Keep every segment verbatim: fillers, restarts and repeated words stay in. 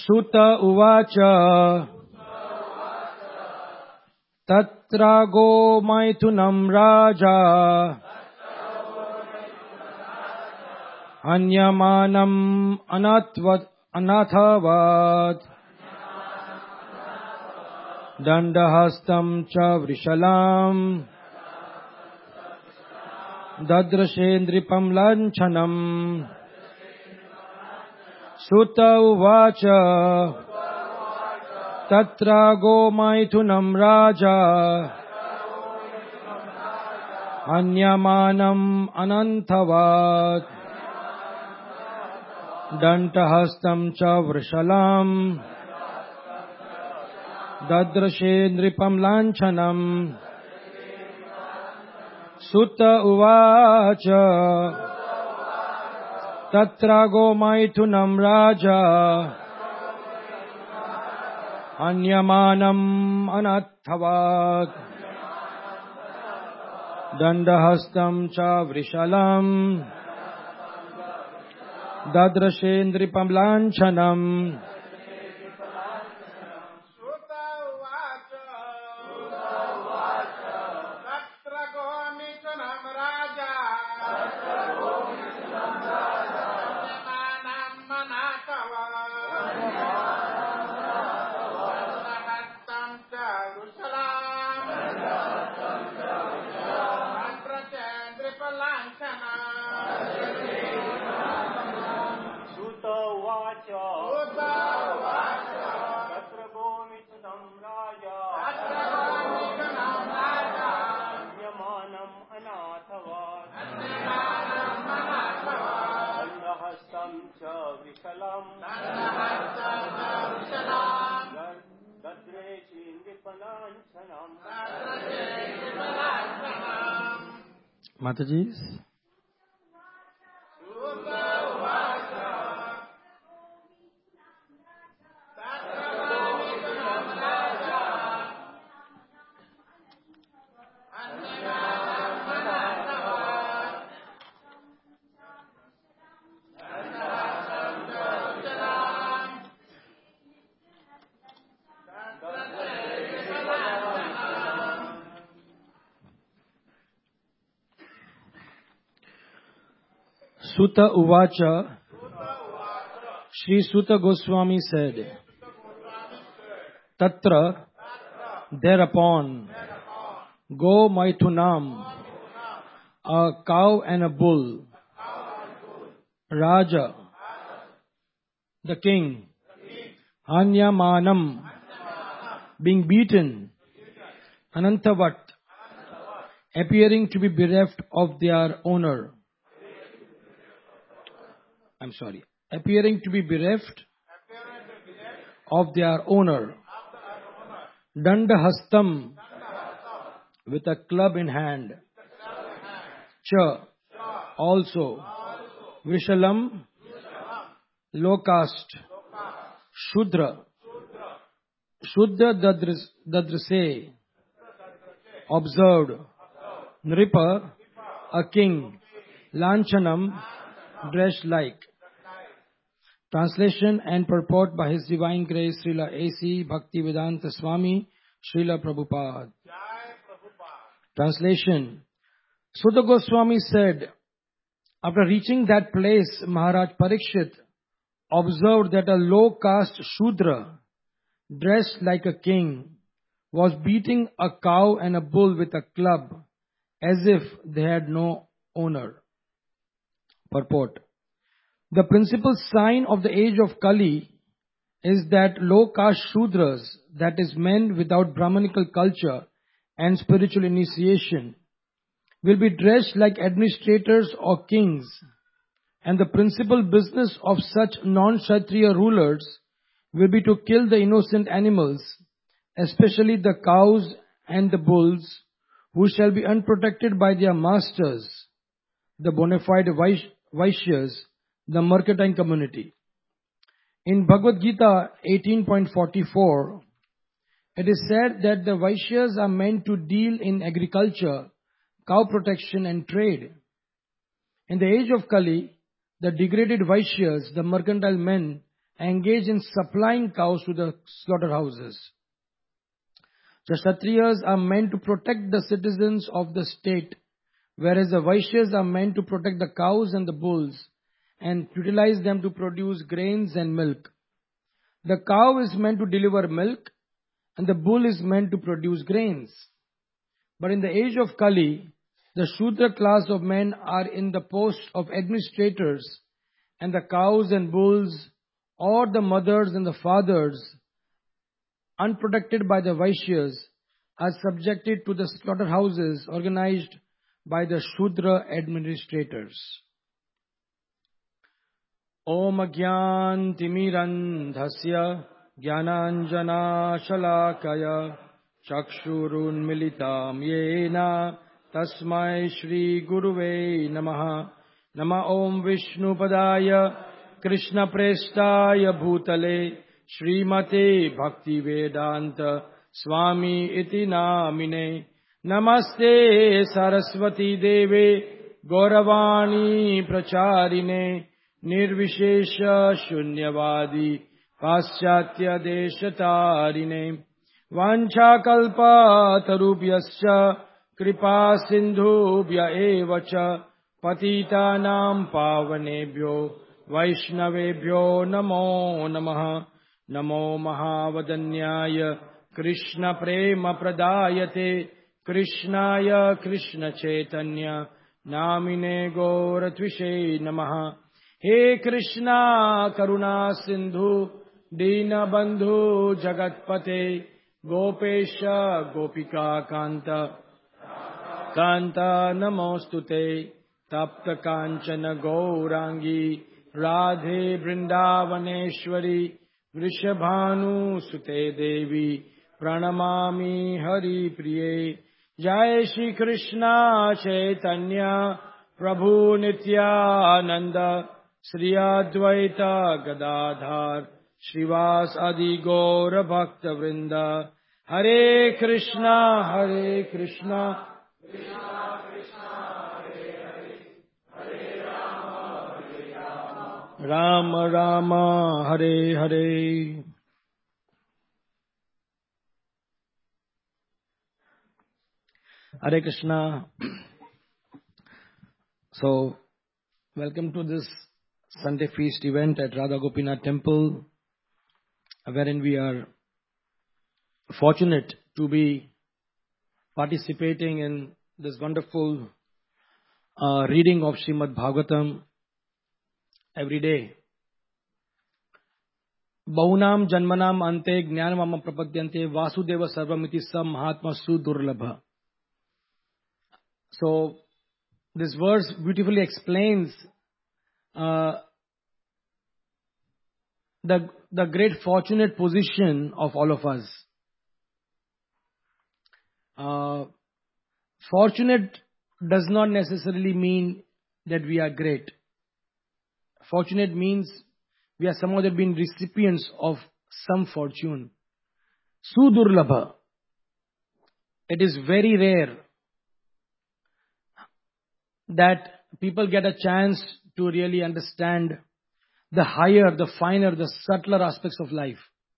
सुत उवाच तत्र गोमैथुनं राजा हन्यमानम् अनत्वत् अनाथवत् दण्डहस्तं च वृषलाम् ददृशे नृपं लाञ्छनम् सुत उवाच तत्र गोमैथुनं राजा हन्यमानम् अनन्थवत् दण्डहस्तं च वृषलाम् ददृशे नृपं लाञ्छनम् सुत उवाच तत्र गोमैथुनं राजा हन्यमानम् अनत्थवत् दण्डहस्तं च वृषलाम् ददृशे नृपं लाञ्छनम् Mataji. Sutta Uvacha, Sri Sutta Goswami said, Tatra, thereupon, Go Maithunam, a cow and a bull, Raja, the king, Hanyamanam, being beaten, Anantavat, appearing to be bereft of their owner. I'm sorry, appearing to be bereft of their owner. Dandahastam, with a club in hand. Cha, also. Vishalam, low caste. Shudra, Shuddha Dadrase, observed. Nripa, a king. Lanchanam, dressed like. Translation and purport by His Divine Grace Srila A C Bhaktivedanta Swami Srila Prabhupada. Translation. Sutta Goswami said, after reaching that place, Maharaj Parikshit observed that a low caste Shudra, dressed like a king, was beating a cow and a bull with a club as if they had no owner. Purport. The principal sign of the age of Kali is that low caste Shudras, that is men without Brahmanical culture and spiritual initiation, will be dressed like administrators or kings, and the principal business of such non-Kshatriya rulers will be to kill the innocent animals, especially the cows and the bulls, who shall be unprotected by their masters, the bona fide Vaishyas, the mercantile community. In Bhagavad Gita eighteen point forty-four, it is said that the Vaishyas are meant to deal in agriculture, cow protection and trade. In the age of Kali, the degraded Vaishyas, the mercantile men, engage in supplying cows to the slaughterhouses. The Kshatriyas are meant to protect the citizens of the state, whereas the Vaishyas are meant to protect the cows and the bulls and utilize them to produce grains and milk. The cow is meant to deliver milk and the bull is meant to produce grains. But in the age of Kali, the Shudra class of men are in the post of administrators, and the cows and bulls, or the mothers and the fathers, unprotected by the Vaishyas, are subjected to the slaughterhouses organized by the Shudra administrators. Om Agyan Timirandhasya Jnananjana Shalakaya Chakshurun Militam Yena Tasmai Shri Guruve Namaha Nama Om Vishnu Padaya Krishna Prestaya Bhutale Srimate Bhakti Vedanta Swami Iti Namine Namaste Saraswati Deve Gauravani Pracharine Nirvishesha Shunyavadi Paschatya Deshatarine Vanchakalpa Tarubhyascha Kripa Sindhubhya Evacha Patitanam Pavanebhyo Vaishnavebhyo Namo Namaha Namo Mahavadanyaya Krishna Prema Pradayate Krishnaya Krishna Chaitanya Namine Gauratvise Namaha He Krishna Karuna Sindhu Dina Bandhu Jagatpate Gopesha Gopika Kanta Kanta Namostute Tapta Kanchana Gaurangi Radhe Vrindavaneshwari Vrishabhanu Sute Devi Pranamami Hari Priye Jai Shri Krishna Chaitanya Prabhu Nityananda Sri Advaita Gadadhar Srivas Adi Gaura Bhakta Vrinda Hare Krishna Hare Krishna Krishna Krishna Hare Hare Hare Rama Hare Rama Rama Rama Hare Hare. Hare Krishna. So, welcome to this Sunday feast event at Radha Gopinath Temple, wherein we are fortunate to be participating in this wonderful uh, reading of Srimad Bhagavatam every day. Bahunam janmanam ante jnanamam prapadyante vasudeva sarvamiti sam mahatma sudurlabha. So, this verse beautifully explains uh, the, the great fortunate position of all of us. Uh, fortunate does not necessarily mean that we are great. Fortunate means we are somehow that been recipients of some fortune. Sudurlabha. It is very rare that people get a chance to really understand the higher, the finer, the subtler aspects of life.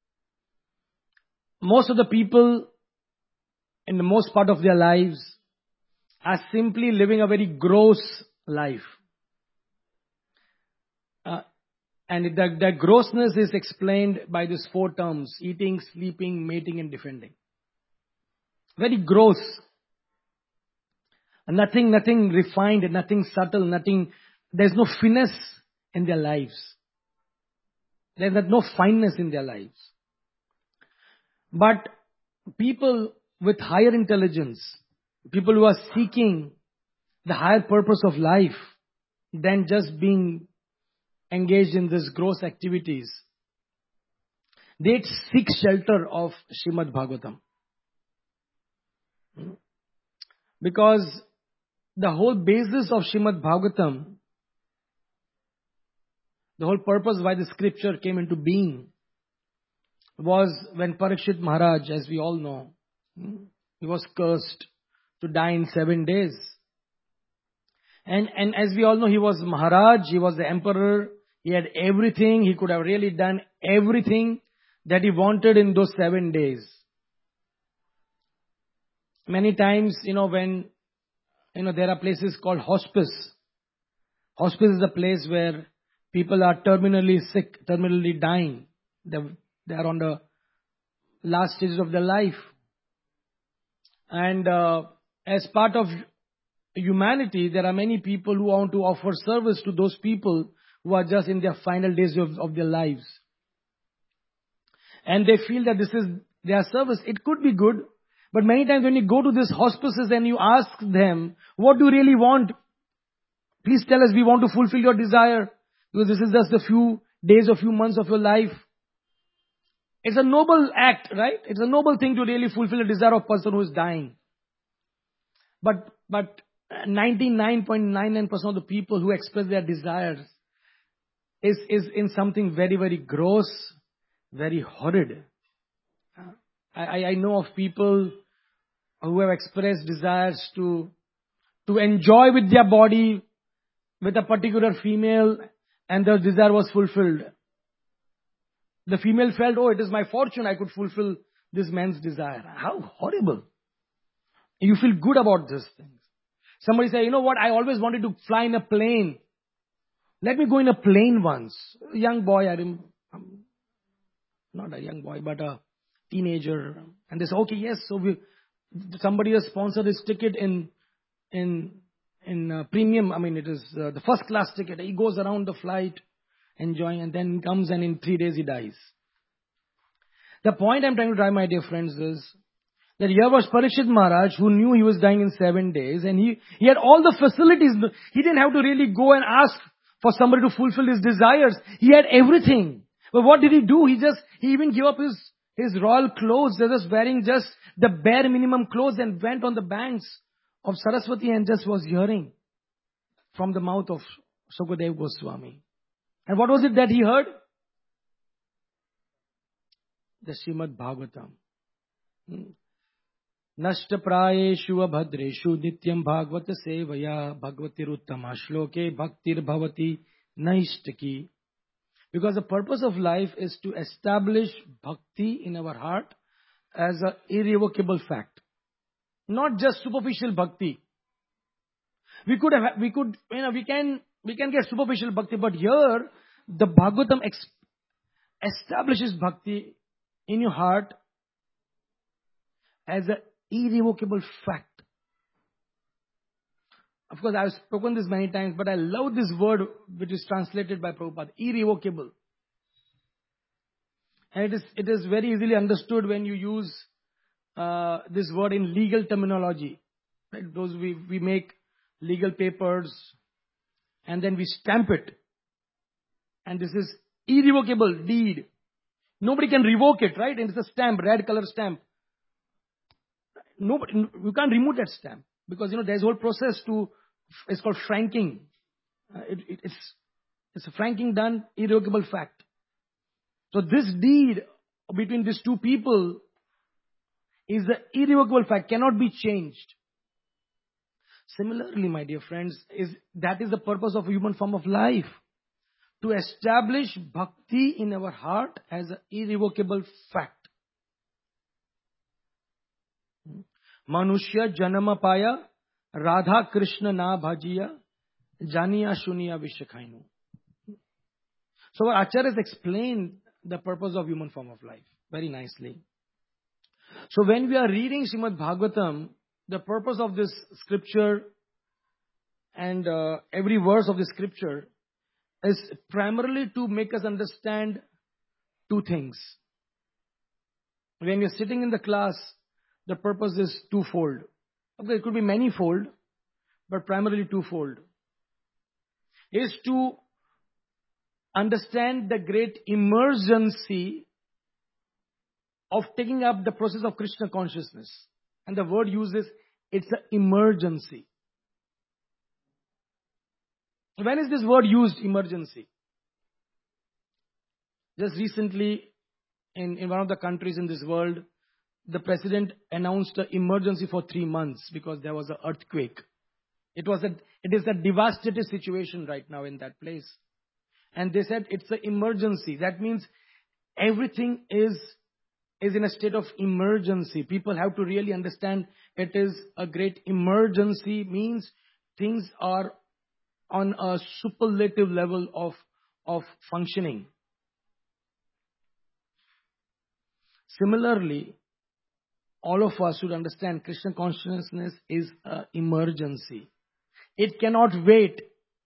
Most of the people in the most part of their lives are simply living a very gross life. Uh, and the, the grossness is explained by these four terms: eating, sleeping, mating, and defending. Very gross. Nothing, nothing refined, nothing subtle, nothing, there's no finesse in their lives. There's no fineness in their lives. But people with higher intelligence, people who are seeking the higher purpose of life than just being engaged in these gross activities, they seek shelter of Srimad Bhagavatam. Because the whole basis of Srimad Bhagavatam, the whole purpose why the scripture came into being, was when Parikshit Maharaj, as we all know, he was cursed to die in seven days. And, and as we all know, he was Maharaj, he was the emperor, he had everything, he could have really done everything that he wanted in those seven days. Many times, you know, when, you know, there are places called hospice. Hospice is a place where people are terminally sick, terminally dying. They they are on the last stages of their life. And uh, as part of humanity, there are many people who want to offer service to those people who are just in their final days of, of their lives. And they feel that this is their service. It could be good, but many times when you go to these hospices and you ask them, what do you really want? Please tell us, we want to fulfill your desire, because this is just a few days or few months of your life. It's a noble act, right? It's a noble thing to really fulfill a desire of a person who is dying. But, but ninety-nine point nine nine percent of the people who express their desires is, is in something very, very gross, very horrid. I, I know of people who have expressed desires to, to enjoy with their body with a particular female, and their desire was fulfilled. The female felt, oh, it is my fortune, I could fulfill this man's desire. How horrible. You feel good about these things. Somebody say, you know what, I always wanted to fly in a plane. Let me go in a plane once. A young boy, I rem- um, not a young boy, but a teenager. And they say, okay, yes, so we, somebody has sponsored his ticket in, in, in uh, premium. I mean, it is uh, the first class ticket. He goes around the flight, enjoying, and then comes and in three days he dies. The point I'm trying to drive, my dear friends, is that here was Parikshit Maharaj, who knew he was dying in seven days, and he, he had all the facilities. He didn't have to really go and ask for somebody to fulfill his desires. He had everything. But what did he do? He just, he even gave up his, his royal clothes, just wearing just the bare minimum clothes, and went on the banks of Saraswati and just was hearing from the mouth of Sukadev Goswami. And what was it that he heard? The Srimad Bhagavatam. Nashta prayeshu abhadreshu nityam bhagavata sevaya bhagavatiruttama shloke bhaktir bhavati naishtaki. Because the purpose of life is to establish bhakti in our heart as an irrevocable fact. Not just superficial bhakti. We could have, we could, you know, we can, we can get superficial bhakti, but here the Bhagavatam ex- establishes bhakti in your heart as an irrevocable fact. Of course, I've spoken this many times, but I love this word which is translated by Prabhupada, irrevocable. And it is, it is very easily understood when you use uh, this word in legal terminology. Right? Those we, we make legal papers and then we stamp it. And this is irrevocable deed. Nobody can revoke it, right? And it's a stamp, red color stamp. Nobody, you can't remove that stamp because, you know, there's a whole process to, it's called franking. Uh, it, it, it's, it's a franking done, irrevocable fact. So this deed between these two people is the irrevocable fact, cannot be changed. Similarly, my dear friends, is that is the purpose of a human form of life. To establish bhakti in our heart as an irrevocable fact. Manushya janama paya, Radha Krishna na bhajiya, janiya shuniya vishakhainu. So our acharyas explained the purpose of human form of life very nicely. So when we are reading Srimad Bhagavatam, the purpose of this scripture and uh, every verse of the scripture is primarily to make us understand two things. When you're sitting in the class, the purpose is twofold. Okay, it could be manifold, but primarily twofold. Is to understand the great emergency of taking up the process of Krishna consciousness. And the word uses, it's an emergency. When is this word used, emergency? Just recently, in, in one of the countries in this world, the president announced an emergency for three months because there was an earthquake. It was a, it is a devastated situation right now in that place. And they said it's an emergency. That means everything is, is in a state of emergency. People have to really understand it is a great emergency, means things are on a superlative level of, of functioning. Similarly, all of us should understand Krishna consciousness is an emergency. It cannot wait.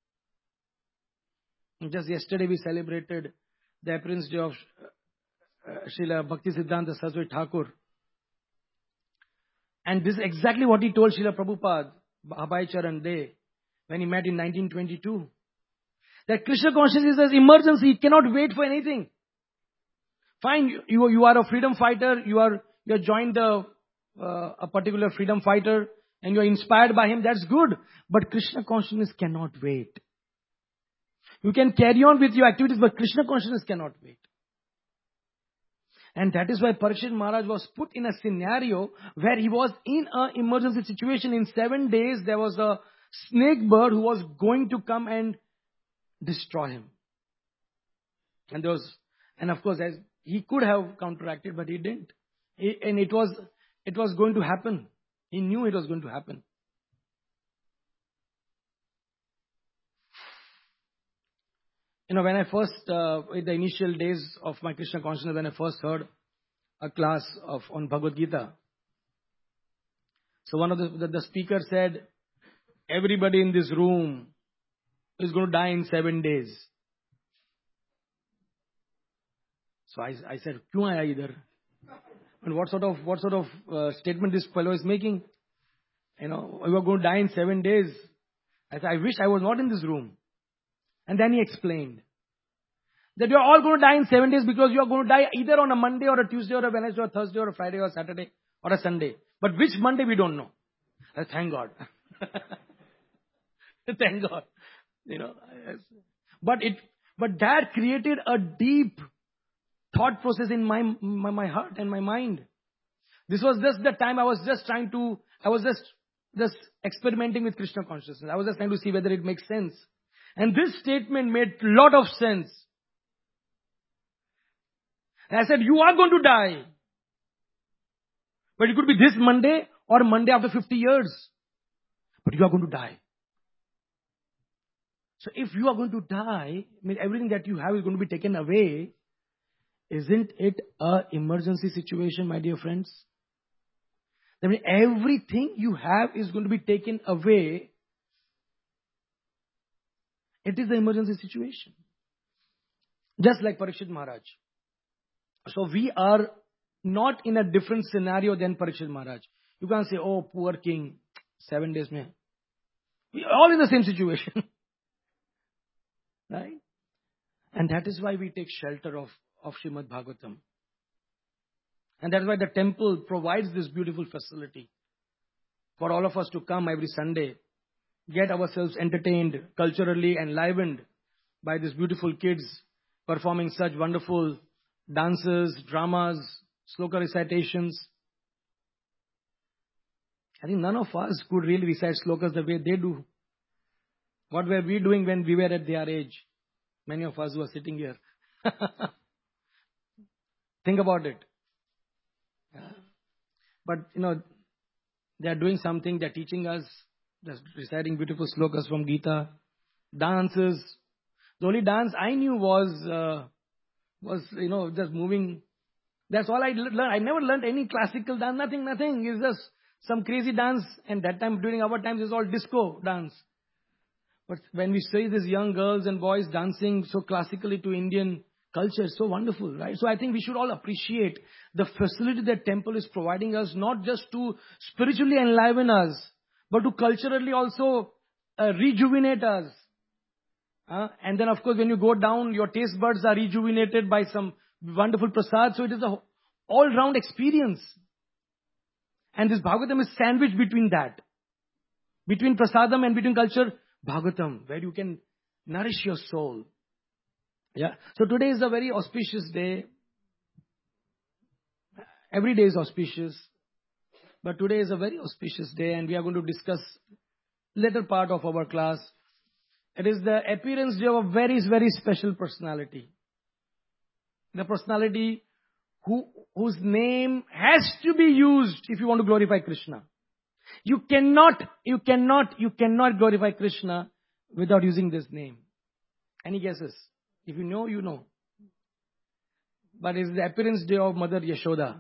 Just yesterday we celebrated the appearance day of uh, Srila Bhakti Siddhanta Saraswati Thakur. And this is exactly what he told Srila Prabhupada, Abhay Charan Day, when he met in nineteen twenty-two. That Krishna consciousness is an emergency. It cannot wait for anything. Fine, you, you are a freedom fighter. You are you have joined the, uh, a particular freedom fighter and you are inspired by him. That's good. But Krishna consciousness cannot wait. You can carry on with your activities, but Krishna consciousness cannot wait. And that is why Parikshit Maharaj was put in a scenario where he was in an emergency situation. In seven days, there was a snake bird who was going to come and destroy him. And there was, and of course, as he could have counteracted, but he didn't. He, and it was, it was going to happen. He knew it was going to happen. You know, when I first, uh, in the initial days of my Krishna consciousness, when I first heard a class of on Bhagavad Gita, so one of the, the, the speaker said, everybody in this room is going to die in seven days. So I, I said, "Kyun aaya idhar?" And what sort of, what sort of uh, statement this fellow is making? You know, you are going to die in seven days. I said, I wish I was not in this room. And then he explained that you are all going to die in seven days because you are going to die either on a Monday or a Tuesday or a Wednesday or a Thursday or a Friday or a Saturday or a Sunday. But which Monday we don't know. I said, thank God. Thank God. You know, but it, but that created a deep thought process in my, my, my heart and my mind. This was just the time I was just trying to, I was just, just experimenting with Krishna consciousness. I was just trying to see whether it makes sense. And this statement made a lot of sense. And I said, you are going to die. But it could be this Monday or Monday after fifty years. But you are going to die. So if you are going to die, I mean everything that you have is going to be taken away. Isn't it an emergency situation, my dear friends? I mean, everything you have is going to be taken away. It is an emergency situation. Just like Parikshit Maharaj. So we are not in a different scenario than Parikshit Maharaj. You can't say, oh, poor king, seven days mein. We are all in the same situation. Right? And that is why we take shelter of, of Srimad Bhagavatam. And that's why the temple provides this beautiful facility for all of us to come every Sunday, get ourselves entertained, culturally enlivened by these beautiful kids performing such wonderful dances, dramas, sloka recitations. I think none of us could really recite slokas the way they do. What were we doing when we were at their age? Many of us who are sitting here. Think about it. Yeah. But, you know, they are doing something, they are teaching us, just reciting beautiful slokas from Gita, dances. The only dance I knew was, uh, was, you know, just moving. That's all I learned. I never learned any classical dance, nothing, nothing. It's just some crazy dance. And that time, during our times, it's all disco dance. But when we see these young girls and boys dancing so classically to Indian culture, it's so wonderful, right? So I think we should all appreciate the facility that temple is providing us, not just to spiritually enliven us, but to culturally also uh, rejuvenate us. Uh, and then of course when you go down, your taste buds are rejuvenated by some wonderful prasad. So it is a all-round experience. And this Bhagavatam is sandwiched between that. Between prasadam and between culture, Bhagavatam, where you can nourish your soul. Yeah. So today is a very auspicious day. Every day is auspicious. But today is a very auspicious day and we are going to discuss later part of our class. It is the appearance day of a very, very special personality. The personality who, whose name has to be used if you want to glorify Krishna. You cannot, you cannot, you cannot glorify Krishna without using this name. Any guesses? If you know, you know. But it's the appearance day of Mother Yashoda.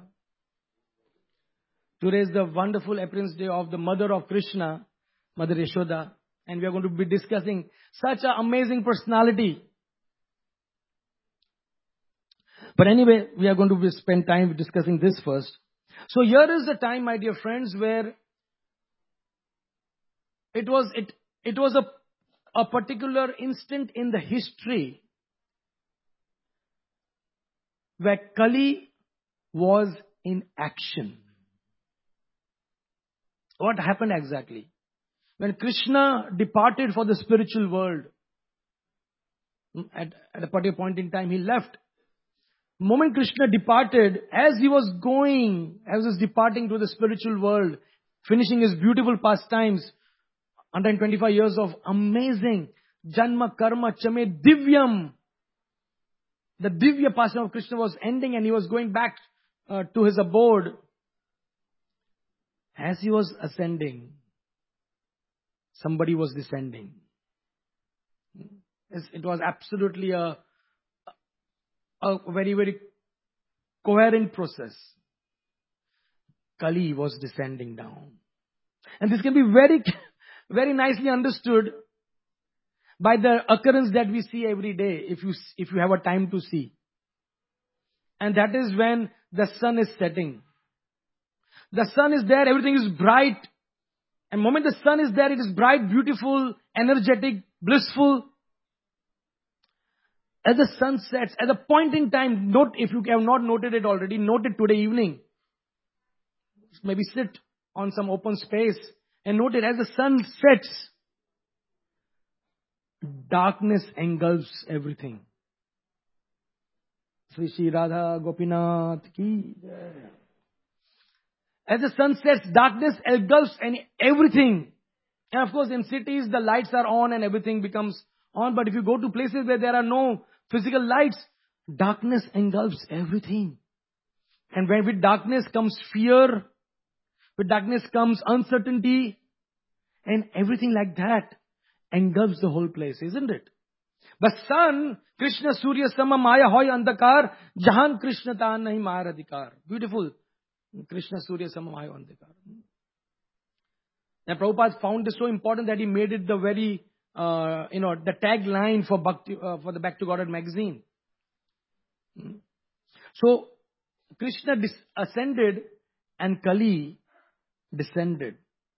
Today is the wonderful appearance day of the mother of Krishna, Mother Yashoda. And we are going to be discussing such an amazing personality. But anyway, we are going to be spend time discussing this first. So here is the time, my dear friends, where it was, it, it was a, a particular instant in the history where Kali was in action. What happened exactly? When Krishna departed for the spiritual world, at, at a particular point in time, he left. The moment Krishna departed, as he was going, as he was departing to the spiritual world, finishing his beautiful pastimes, one hundred twenty-five years of amazing Janma Karma Chame Divyam. The Divya pastime of Krishna was ending and he was going back uh, to his abode. As he was ascending, somebody was descending. It was absolutely a, a very, very coherent process. Kali was descending down. And this can be very, very nicely understood by the occurrence that we see every day, if you, if you have a time to see. And that is when the sun is setting. The sun is there, everything is bright. And the moment the sun is there, it is bright, beautiful, energetic, blissful. As the sun sets, at a point in time, note, if you have not noted it already, note it today evening. Maybe sit on some open space and note it. As the sun sets, darkness engulfs everything. Sri Sri Radha Gopinath ki jai. As the sun sets, darkness engulfs and everything. And of course, in cities, the lights are on and everything becomes on. But if you go to places where there are no physical lights, darkness engulfs everything. And when with darkness comes fear, with darkness comes uncertainty, and everything like that engulfs the whole place, isn't it? But sun, Krishna Surya Sama Maya Hoy Andakar, Jahan Krishna Taan Nahi Maya Adhikar. Beautiful. Krishna Surya Sama Maya Andakar. And Prabhupada found this so important that he made it the very, uh, you know, the tagline for Bhakti, uh, for the Back to Godhead magazine. So, Krishna dis- ascended and Kali descended.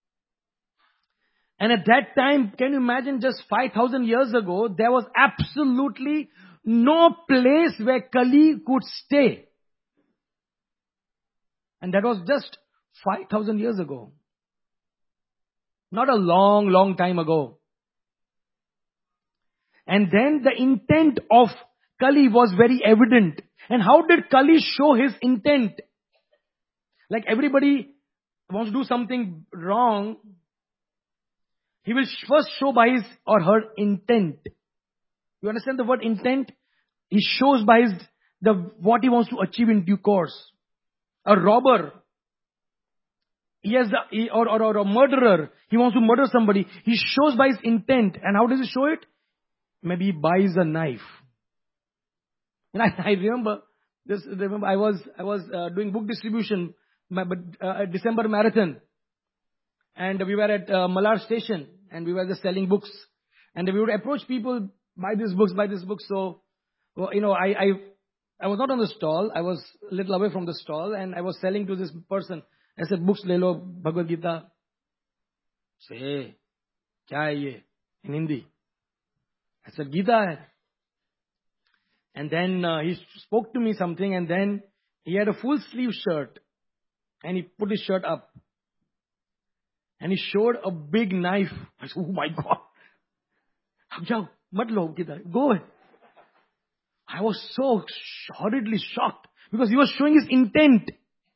And at that time, can you imagine just five thousand years ago, there was absolutely no place where Kali could stay. And that was just five thousand years ago. Not a long, long time ago. And then the intent of Kali was very evident. And how did Kali show his intent? Like everybody wants to do something wrong, he will first show by his or her intent. You understand the word intent? He shows by his, the, what he wants to achieve in due course. A robber, he has the, he, or, or, or a murderer, he wants to murder somebody. He shows by his intent. And how does he show it? Maybe he buys a knife. And I, I remember this. Remember, I was I was uh, doing book distribution, but uh, December marathon, and we were at uh, Malad station, and we were just selling books, and we would approach people, buy these books, buy this book. So, well, you know, I I I was not on the stall. I was a little away from the stall, and I was selling to this person. I said, "Books le lo, Bhagavad Gita." Say, "Kya hai ye?" In Hindi. I said, "Gita hai." And then uh, he spoke to me something, and then he had a full sleeve shirt, and he put his shirt up, and he showed a big knife. I said, "Oh my God! Jao, mat lo Gita, go ahead." I was so horridly shocked because he was showing his intent.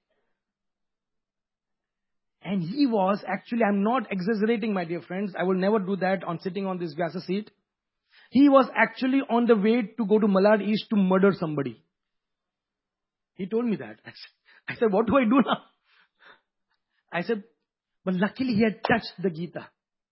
And he was actually, I'm not exaggerating, my dear friends. I will never do that on sitting on this Vyasa seat. He was actually on the way to go to Malad East to murder somebody. He told me that. I said, I said, what do I do now? I said, but luckily he had touched the Gita.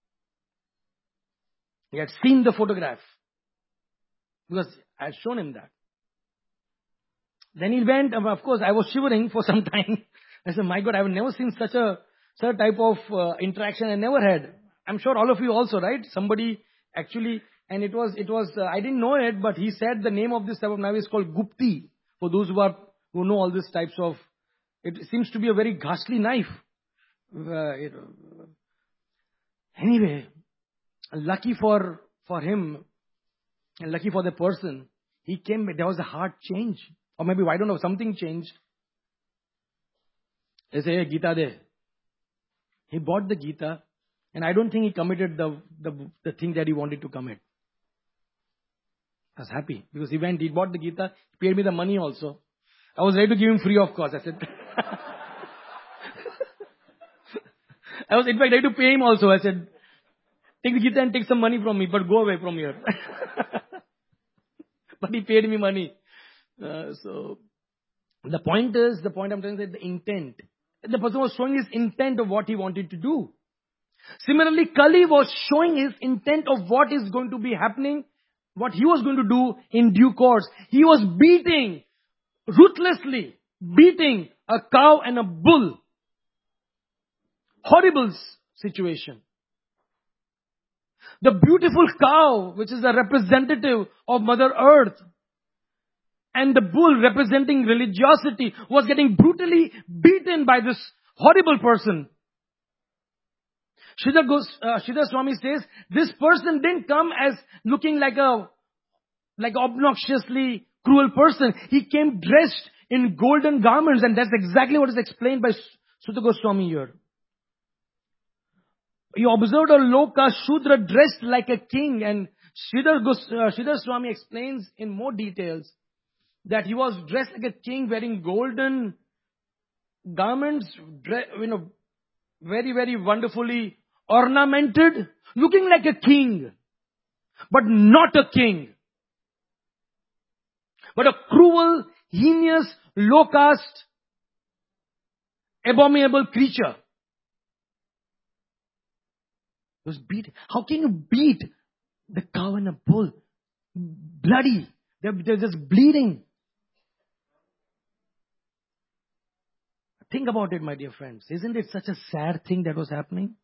He had seen the photograph. Because I had shown him that. Then he went, of course, I was shivering for some time. I said, my God, I've never seen such a, such a type of uh, interaction. I never had. I'm sure all of you also, right? Somebody actually, and it was, it was, uh, I didn't know it, but he said the name of this type of knife is called Gupti. For those who are, who know all these types of, it seems to be a very ghastly knife. Uh, it, uh, anyway, lucky for, for him, and lucky for the person, he came, there was a heart change. Or maybe, I don't know, something changed. They say, hey, Gita de. He bought the Gita, and I don't think he committed the, the, the thing that he wanted to commit. I was happy, because he went, he bought the Gita, he paid me the money also. I was ready to give him free of cost. I said, I was in fact ready to pay him also. I said, take the Gita and take some money from me, but go away from here. But he paid me money. Uh, so, the point is, the point I'm trying to say, the intent. The person was showing his intent of what he wanted to do. Similarly, Kali was showing his intent of what is going to be happening, what he was going to do in due course. He was beating, ruthlessly beating a cow and a bull. Horrible situation. The beautiful cow, which is a representative of Mother Earth, and the bull representing religiosity, was getting brutally beaten by this horrible person. Sridhar Gos, uh, Sridhar Swami says, this person didn't come as looking like a, like obnoxiously cruel person. He came dressed in golden garments, and that's exactly what is explained by Sridhar Goswami here. He observed a low caste Shudra dressed like a king, and Sridhar, Gos, uh, Sridhar Swami explains in more details that he was dressed like a king, wearing golden garments, you know, very, very wonderfully ornamented, looking like a king, but not a king, but a cruel, heinous, low caste, abominable creature. He was beat. How can you beat the cow and a bull? Bloody. They're, they're just bleeding. Think about it, my dear friends. Isn't it such a sad thing that was happening?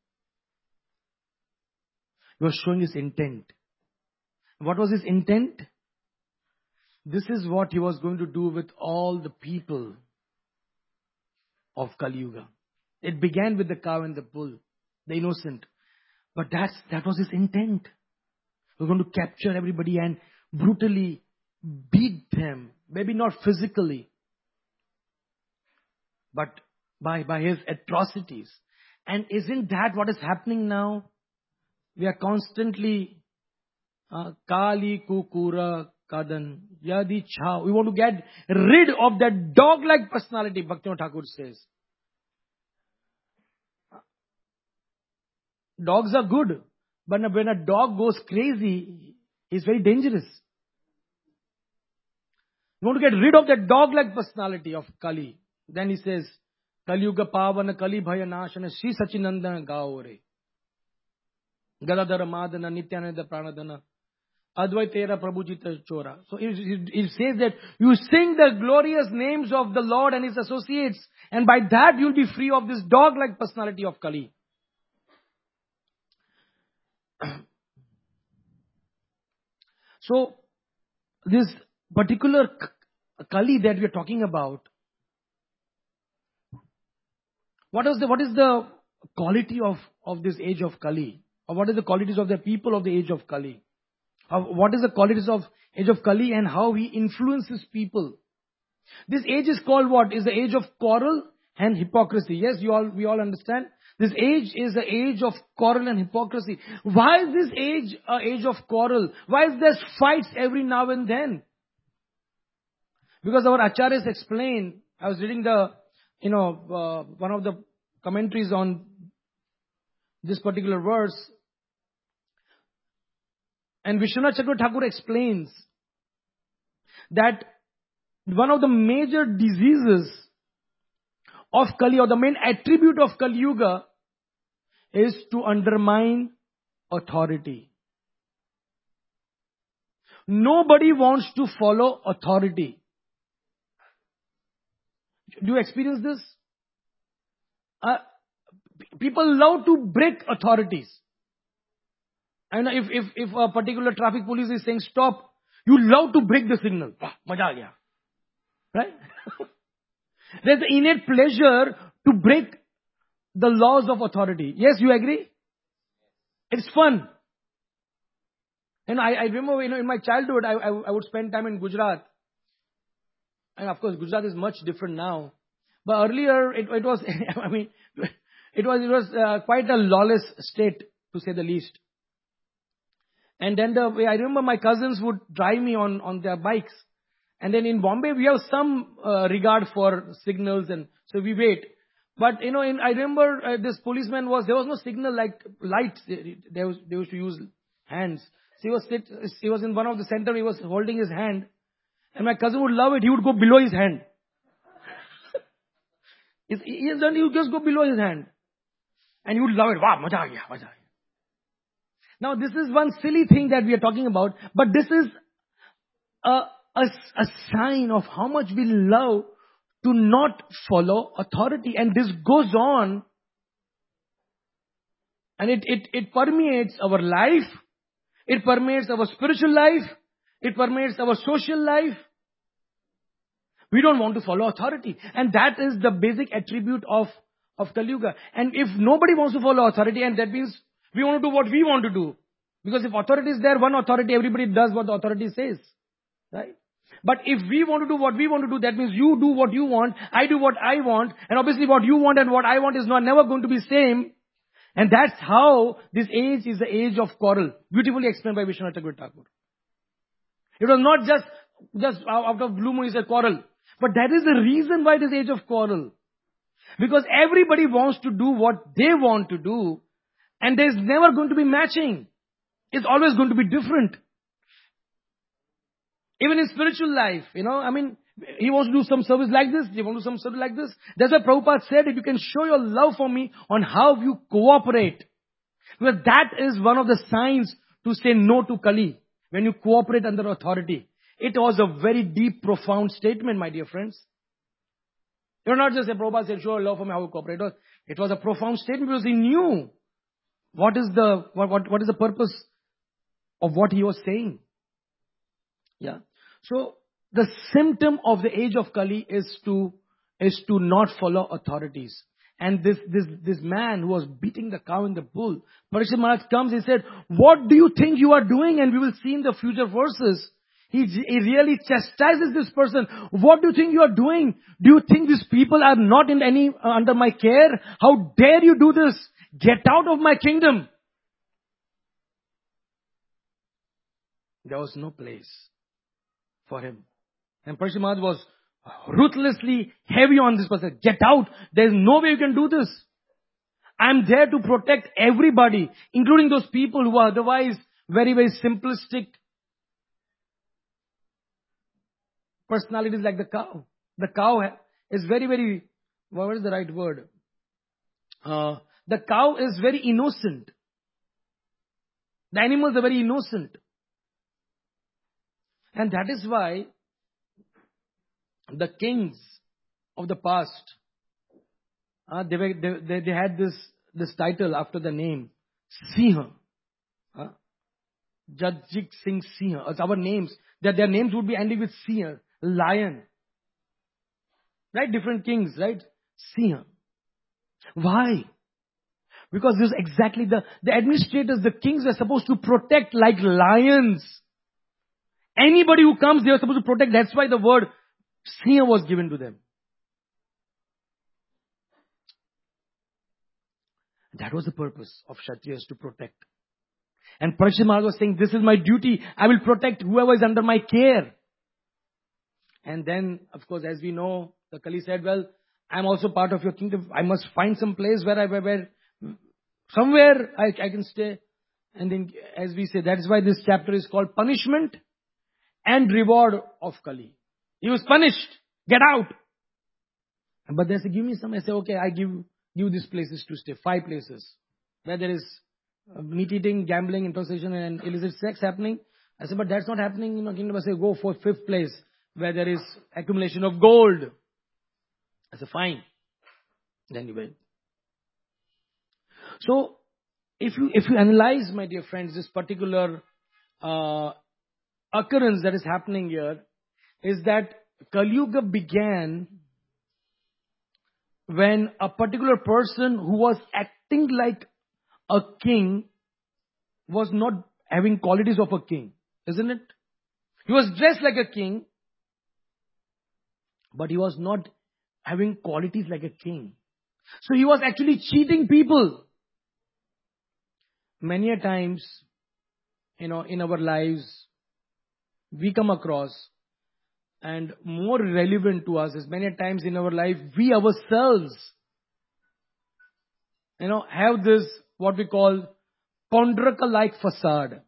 He was showing his intent. What was his intent? This is what he was going to do with all the people of Kali Yuga. It began with the cow and the bull, the innocent. But that's, that was his intent. He was going to capture everybody and brutally beat them. Maybe not physically, but by, by his atrocities. And isn't that what is happening now? We are constantly uh, Kali Kukura Kadan Yadi Chao. We want to get rid of that dog-like personality, Bhaktivinoda Thakur says. Dogs are good, but when a dog goes crazy, it's very dangerous. We want to get rid of that dog-like personality of Kali. Then he says, Kali Yuga Pavana Kali Bhaya Nashana Sri Sachinandana Gaore Gadadhara Madana Nityananda Pranadana Advaitera Prabhujita Chora. So it, it, it says that you sing the glorious names of the Lord and His associates, and by that you'll be free of this dog-like personality of Kali. So this particular Kali that we are talking about, what is the what is the quality of, of this age of Kali? Or what is the qualities of the people of the age of Kali? How, what is the qualities of age of Kali and how he influences people? This age is called what? Is the age of quarrel and hypocrisy. Yes, you all we all understand. This age is the age of quarrel and hypocrisy. Why is this age an age of quarrel? Why is there fights every now and then? Because our acharyas explain, I was reading the, you know, uh, one of the commentaries on this particular verse, and Vishwanath Chakravarti Thakur explains that one of the major diseases of Kali, or the main attribute of Kali Yuga, is to undermine authority. Nobody wants to follow authority. Do you experience this? Uh, people love to break authorities. And if, if, if a particular traffic police is saying stop, you love to break the signal. Wah, maja aa gaya. Right? There's an innate pleasure to break the laws of authority. Yes, you agree? It's fun. And I, I remember, you know, in my childhood, I, I, I would spend time in Gujarat. And of course, Gujarat is much different now. But earlier, it, it was, I mean, it was, it was uh, quite a lawless state, to say the least. And then the way I remember my cousins would drive me on, on their bikes. And then in Bombay, we have some uh, regard for signals, and so we wait. But, you know, in, I remember uh, this policeman was, there was no signal like lights. They, they, was, they used to use hands. So he was, sit, he was in one of the center, he was holding his hand. And my cousin would love it. He would go below his hand. he, he would just go below his hand. And he would love it. Wow, maja aa gaya, maja aa gaya. Now, this is one silly thing that we are talking about, but this is a, a, a sign of how much we love to not follow authority. And this goes on, and it, it, it permeates our life, it permeates our spiritual life, it permeates our social life. We don't want to follow authority. And that is the basic attribute of, of Kali Yuga. And if nobody wants to follow authority, and that means we want to do what we want to do. Because if authority is there, one authority, everybody does what the authority says. Right? But if we want to do what we want to do, that means you do what you want, I do what I want, and obviously what you want and what I want is not never going to be same. And that's how this age is the age of quarrel. Beautifully explained by Vishwanath Thakur. It was not just, just out of blue moon is a quarrel. But that is the reason why this age of quarrel. Because everybody wants to do what they want to do, and there's never going to be matching. It's always going to be different. Even in spiritual life, you know, I mean, he wants to do some service like this, he wants to do some service like this. That's why Prabhupada said, if you can show your love for me on how you cooperate. Because that is one of the signs to say no to Kali. When you cooperate under authority. It was a very deep, profound statement, my dear friends. You're not just a Prabhupada said, show your love for me how you cooperate. It was, it was a profound statement because he knew what is the, what, what, what is the purpose of what he was saying. Yeah. So, the symptom of the age of Kali is to, is to not follow authorities. And this, this, this man who was beating the cow in the bull, Parikshit Maharaj comes, he said, what do you think you are doing? And we will see in the future verses. He, he really chastises this person. What do you think you are doing? Do you think these people are not in any, uh, under my care? How dare you do this? Get out of my kingdom. There was no place for him. And Parikshit Maharaj was ruthlessly heavy on this person. Get out. There's no way you can do this. I'm there to protect everybody, including those people who are otherwise very, very simplistic personalities like the cow. The cow is very, very, what is the right word? Uh, the cow is very innocent. The animals are very innocent. And that is why the kings of the past, uh, they, were, they, they had this, this title after the name, Siha. Uh, Jajik Singh Siha. It's our names. That their names would be ending with Siha, lion. Right? Different kings, right? Siha. Why? Because this is exactly the, the administrators, the kings are supposed to protect like lions. Anybody who comes, they are supposed to protect. That's why the word Siha was given to them. That was the purpose of Kshatriyas, to protect. And Parikshit Maharaj was saying, this is my duty. I will protect whoever is under my care. And then, of course, as we know, the Kali said, well, I'm also part of your kingdom. I must find some place where I, where, where somewhere I, I can stay. And then, as we say, that is why this chapter is called Punishment and Reward of Kali. He was punished. Get out. But they say, give me some. I say, okay, I give you these places to stay. Five places where there is uh, meat eating, gambling, intoxication, and illicit sex happening. I said, but that's not happening in the kingdom. I say, go for fifth place where there is accumulation of gold. I said, fine. Then you went. So, if you if you analyze, my dear friends, this particular uh, occurrence that is happening here, is that Kali Yuga began when a particular person who was acting like a king was not having qualities of a king, isn't it? He was dressed like a king, but he was not having qualities like a king. So he was actually cheating people. Many a times, you know, in our lives, we come across, and more relevant to us is many a times in our life, we ourselves, you know, have this, what we call, Paundraka-like facade.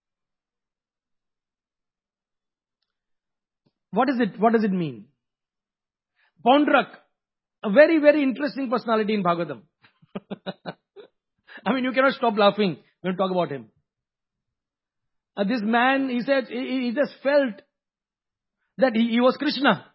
What is it? What does it mean? Paundrak, a very, very interesting personality in Bhagavatam. I mean, you cannot stop laughing when you talk about him. Uh, this man, he said, he, he just felt that he, he was Krishna.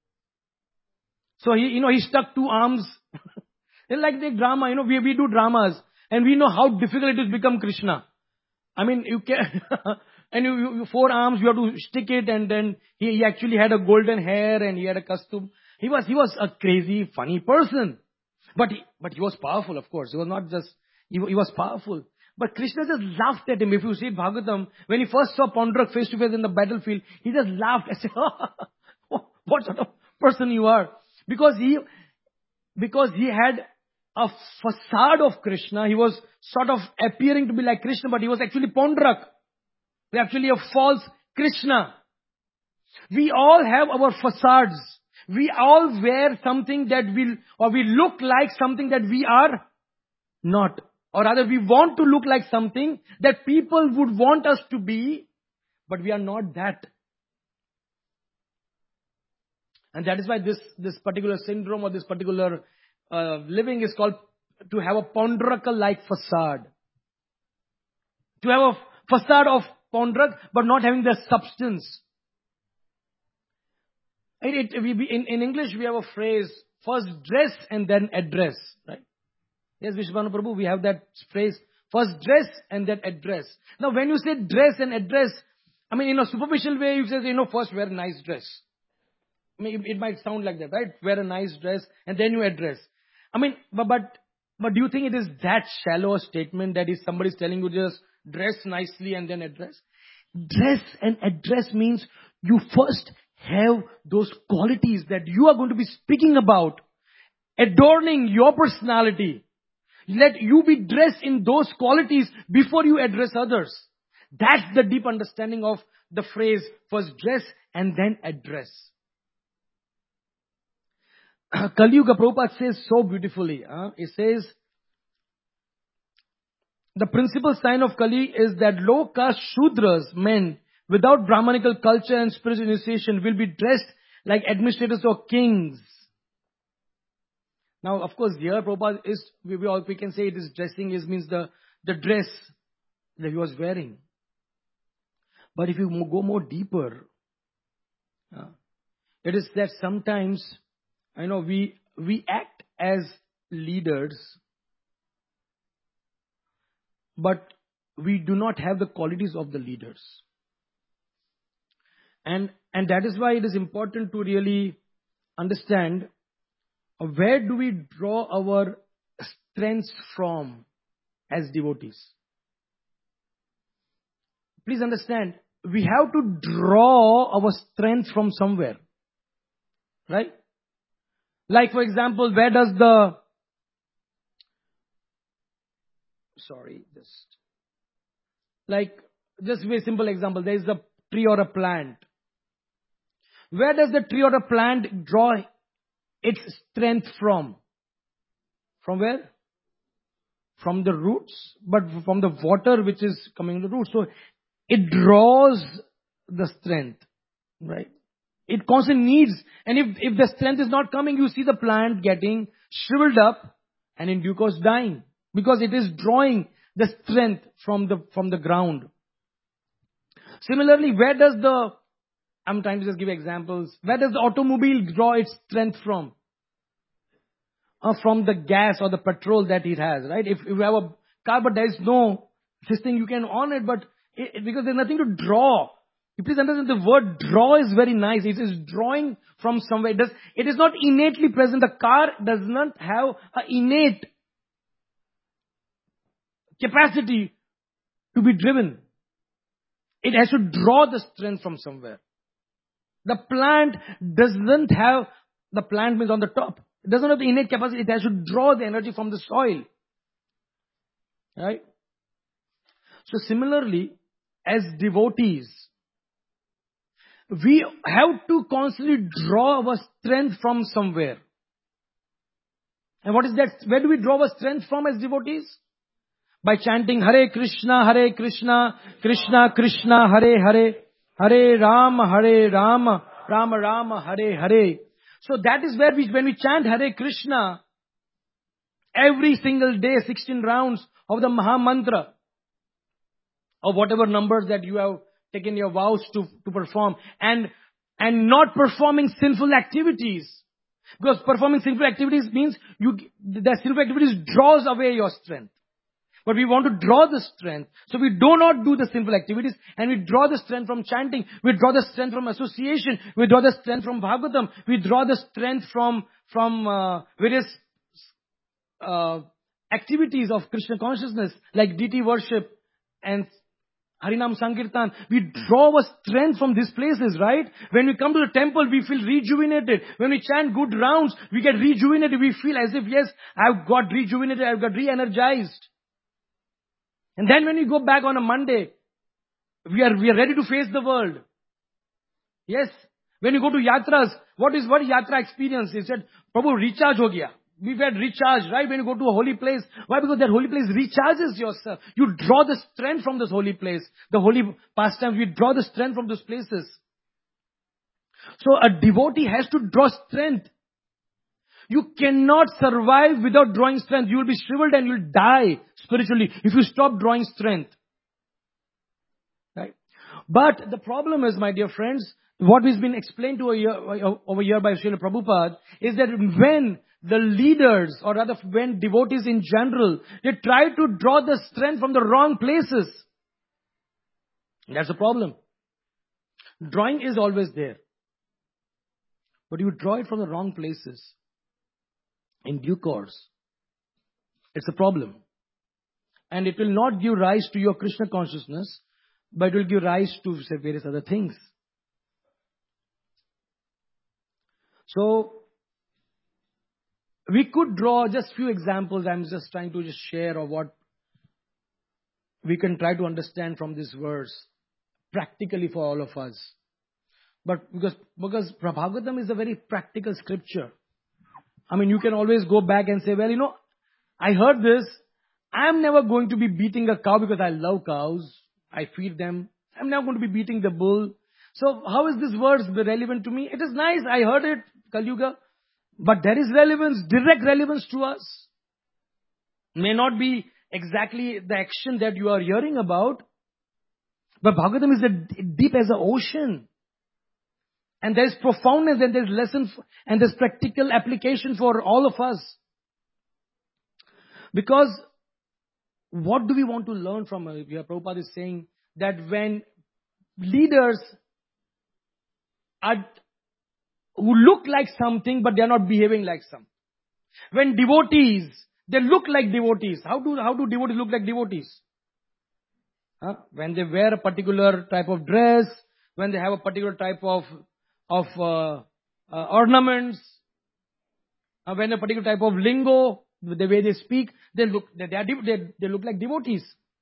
So he, you know, he stuck two arms. It's like the drama, you know, we, we do dramas and we know how difficult it is to become Krishna. I mean, you can, and you, you, four arms, you have to stick it, and then he, he actually had a golden hair and he had a costume. He was, he was a crazy, funny person. But he, but he was powerful, of course. He was not just, he, he was powerful. But Krishna just laughed at him. If you see Bhagavatam, when he first saw Paundrak face to face in the battlefield, he just laughed and said, what sort of person you are? Because he, because he had a facade of Krishna. He was sort of appearing to be like Krishna, but he was actually Paundrak. He actually a false Krishna. We all have our facades. We all wear something that will, or we look like something that we are not. Or rather, we want to look like something that people would want us to be, but we are not that. And that is why this, this particular syndrome or this particular uh, living is called to have a Paundraka-like facade. To have a facade of Paundrak, but not having the substance. It, it, we, in, in English, we have a phrase, first dress and then address. Right? Yes, Vishwabhanu Prabhu, we have that phrase, first dress and then address. Now, when you say dress and address, I mean, in a superficial way, you say, you know, first wear a nice dress. I mean, it, it might sound like that, right? Wear a nice dress and then you address. I mean, but, but, but do you think it is that shallow a statement that is somebody is telling you just dress nicely and then address? Dress and address means you first have those qualities that you are going to be speaking about, adorning your personality. Let you be dressed in those qualities before you address others. That's the deep understanding of the phrase, first dress and then address. Kali Yuga, Prabhupada says so beautifully. Huh? He says, the principal sign of Kali is that low caste Shudras, men without Brahmanical culture and spiritual initiation, will be dressed like administrators or kings. Now, of course, here Prabhupada is, we, we, all, we can say it is dressing, is means the, the dress that he was wearing. But if you go more deeper, uh, it is that sometimes, I know we, we act as leaders, but we do not have the qualities of the leaders. And, and that is why it is important to really understand where do we draw our strengths from as devotees. Please understand, we have to draw our strength from somewhere. Right? Like for example, where does the, sorry, just, like, just a very simple example, there is a tree or a plant. Where does the tree or a plant draw its strength from? From where? From the roots, but from the water which is coming to the roots. So it draws the strength, right? It constantly needs, and if, if the strength is not coming, you see the plant getting shriveled up and in due course dying. Because it is drawing the strength from the, from the ground. Similarly, where does the, I'm trying to just give examples, where does the automobile draw its strength from? Uh, from the gas or the petrol that it has, right? If, if you have a car, but there is no, this thing you can on it, but it, it- because there's nothing to draw. You please understand the word draw is very nice. It is drawing from somewhere. It, does, it is not innately present. The car does not have an innate capacity to be driven. It has to draw the strength from somewhere. The plant doesn't have, the plant means on the top. It doesn't have the innate capacity. It has to draw the energy from the soil. Right? So similarly, as devotees, we have to constantly draw our strength from somewhere. And what is that? Where do we draw our strength from as devotees? By chanting Hare Krishna, Hare Krishna, Krishna Krishna, Hare Hare, Hare Rama, Hare Rama, Rama Rama, Hare Hare. So that is where we, when we chant Hare Krishna, every single day, sixteen rounds of the Maha Mantra, or whatever numbers that you have taken your vows to, to perform, and, and not performing sinful activities. Because performing sinful activities means you, the sinful activities draws away your strength. But we want to draw the strength. So we do not do the simple activities, and we draw the strength from chanting. We draw the strength from association. We draw the strength from Bhagavatam. We draw the strength from, from uh, various uh, activities of Krishna consciousness, like deity worship and Harinam Sankirtan. We draw our strength from these places, right? When we come to the temple, we feel rejuvenated. When we chant good rounds, we get rejuvenated. We feel as if, yes, I've got rejuvenated, I've got re-energized. And then when we go back on a Monday, we are, we are ready to face the world. Yes. When you go to yatras, what is, what is yatra experience? He said, Prabhu, recharge ho gaya. We get recharged, right? When you go to a holy place. Why? Because that holy place recharges yourself. You draw the strength from this holy place. The holy pastimes, we draw the strength from those places. So a devotee has to draw strength. You cannot survive without drawing strength. You will be shriveled and you will die spiritually if you stop drawing strength. Right? But the problem is, my dear friends, what has been explained to a year, over here by Srila Prabhupada is that when the leaders, or rather when devotees in general, they try to draw the strength from the wrong places. That's the problem. Drawing is always there. But you draw it from the wrong places. In due course, it's a problem. And it will not give rise to your Krishna consciousness, but it will give rise to, say, various other things. So, we could draw just few examples. I'm just trying to just share of what we can try to understand from this verse practically for all of us. But because, because Bhagavatam is a very practical scripture. I mean, you can always go back and say, well, you know, I heard this. I'm never going to be beating a cow because I love cows. I feed them. I'm never going to be beating the bull. So how is this verse relevant to me? It is nice. I heard it, Kali Yuga. But there is relevance, direct relevance to us. May not be exactly the action that you are hearing about. But Bhagavatam is a, deep as an ocean. And there's profoundness and there's lesson and there's practical application for all of us. Because what do we want to learn from it? Prabhupada is saying that when leaders are, who look like something but they are not behaving like something. When devotees, they look like devotees. How do, how do devotees look like devotees? Huh? When they wear a particular type of dress, when they have a particular type of of uh, uh, ornaments, uh, when a particular type of lingo, the way they speak, they look they, they, are, they, they look like devotees.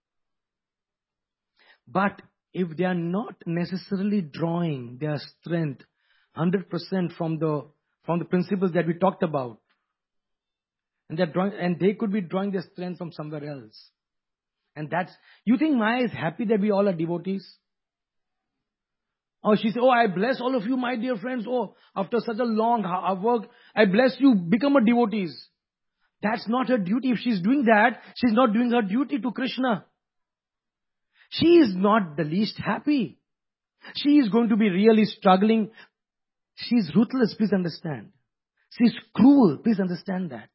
But if they are not necessarily drawing their strength one hundred percent from the from the principles that we talked about, and they're drawing, and they could be drawing their strength from somewhere else, and that's, you think Maya is happy that we all are devotees? Or she said, oh, I bless all of you, my dear friends. Oh, after such a long hard work, I bless you, become a devotees. That's not her duty. If she's doing that, she's not doing her duty to Krishna. She is not the least happy. She is going to be really struggling. She's ruthless, please understand. She's cruel, please understand that.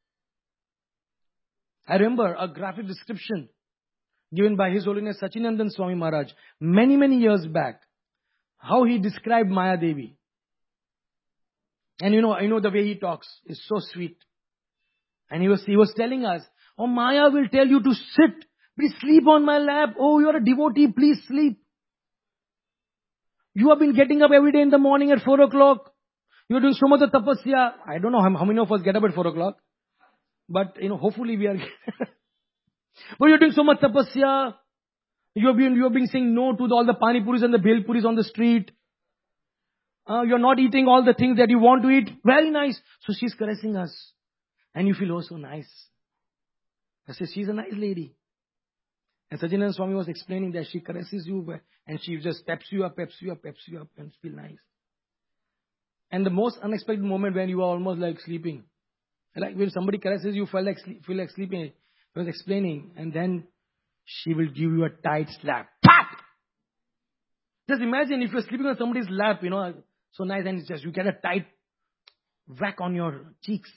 I remember a graphic description given by His Holiness Sachinandan Swami Maharaj many, many years back. How he described Maya Devi. And you know, I know the way he talks is so sweet. And he was, he was telling us, oh, Maya will tell you to sit. Please sleep on my lap. Oh, you're a devotee. Please sleep. You have been getting up every day in the morning at four o'clock. You're doing so much of tapasya. I don't know how, how many of us get up at four o'clock. But, you know, hopefully we are. But you're doing so much tapasya. You have been, you have been saying no to the, all the pani puris and the bhel puris on the street. Uh, you're not eating all the things that you want to eat. Very nice. So she's caressing us. And you feel, oh, so nice. I say, she's a nice lady. And Sachinandan Swami was explaining that she caresses you and she just peps you up, peps you up, peps you up and feel nice. And the most unexpected moment when you are almost like sleeping. Like when somebody caresses you, feel like, feel like sleeping. He was explaining. And then she will give you a tight slap. Pop! Just imagine if you're sleeping on somebody's lap, you know, so nice, and it's just you get a tight whack on your cheeks.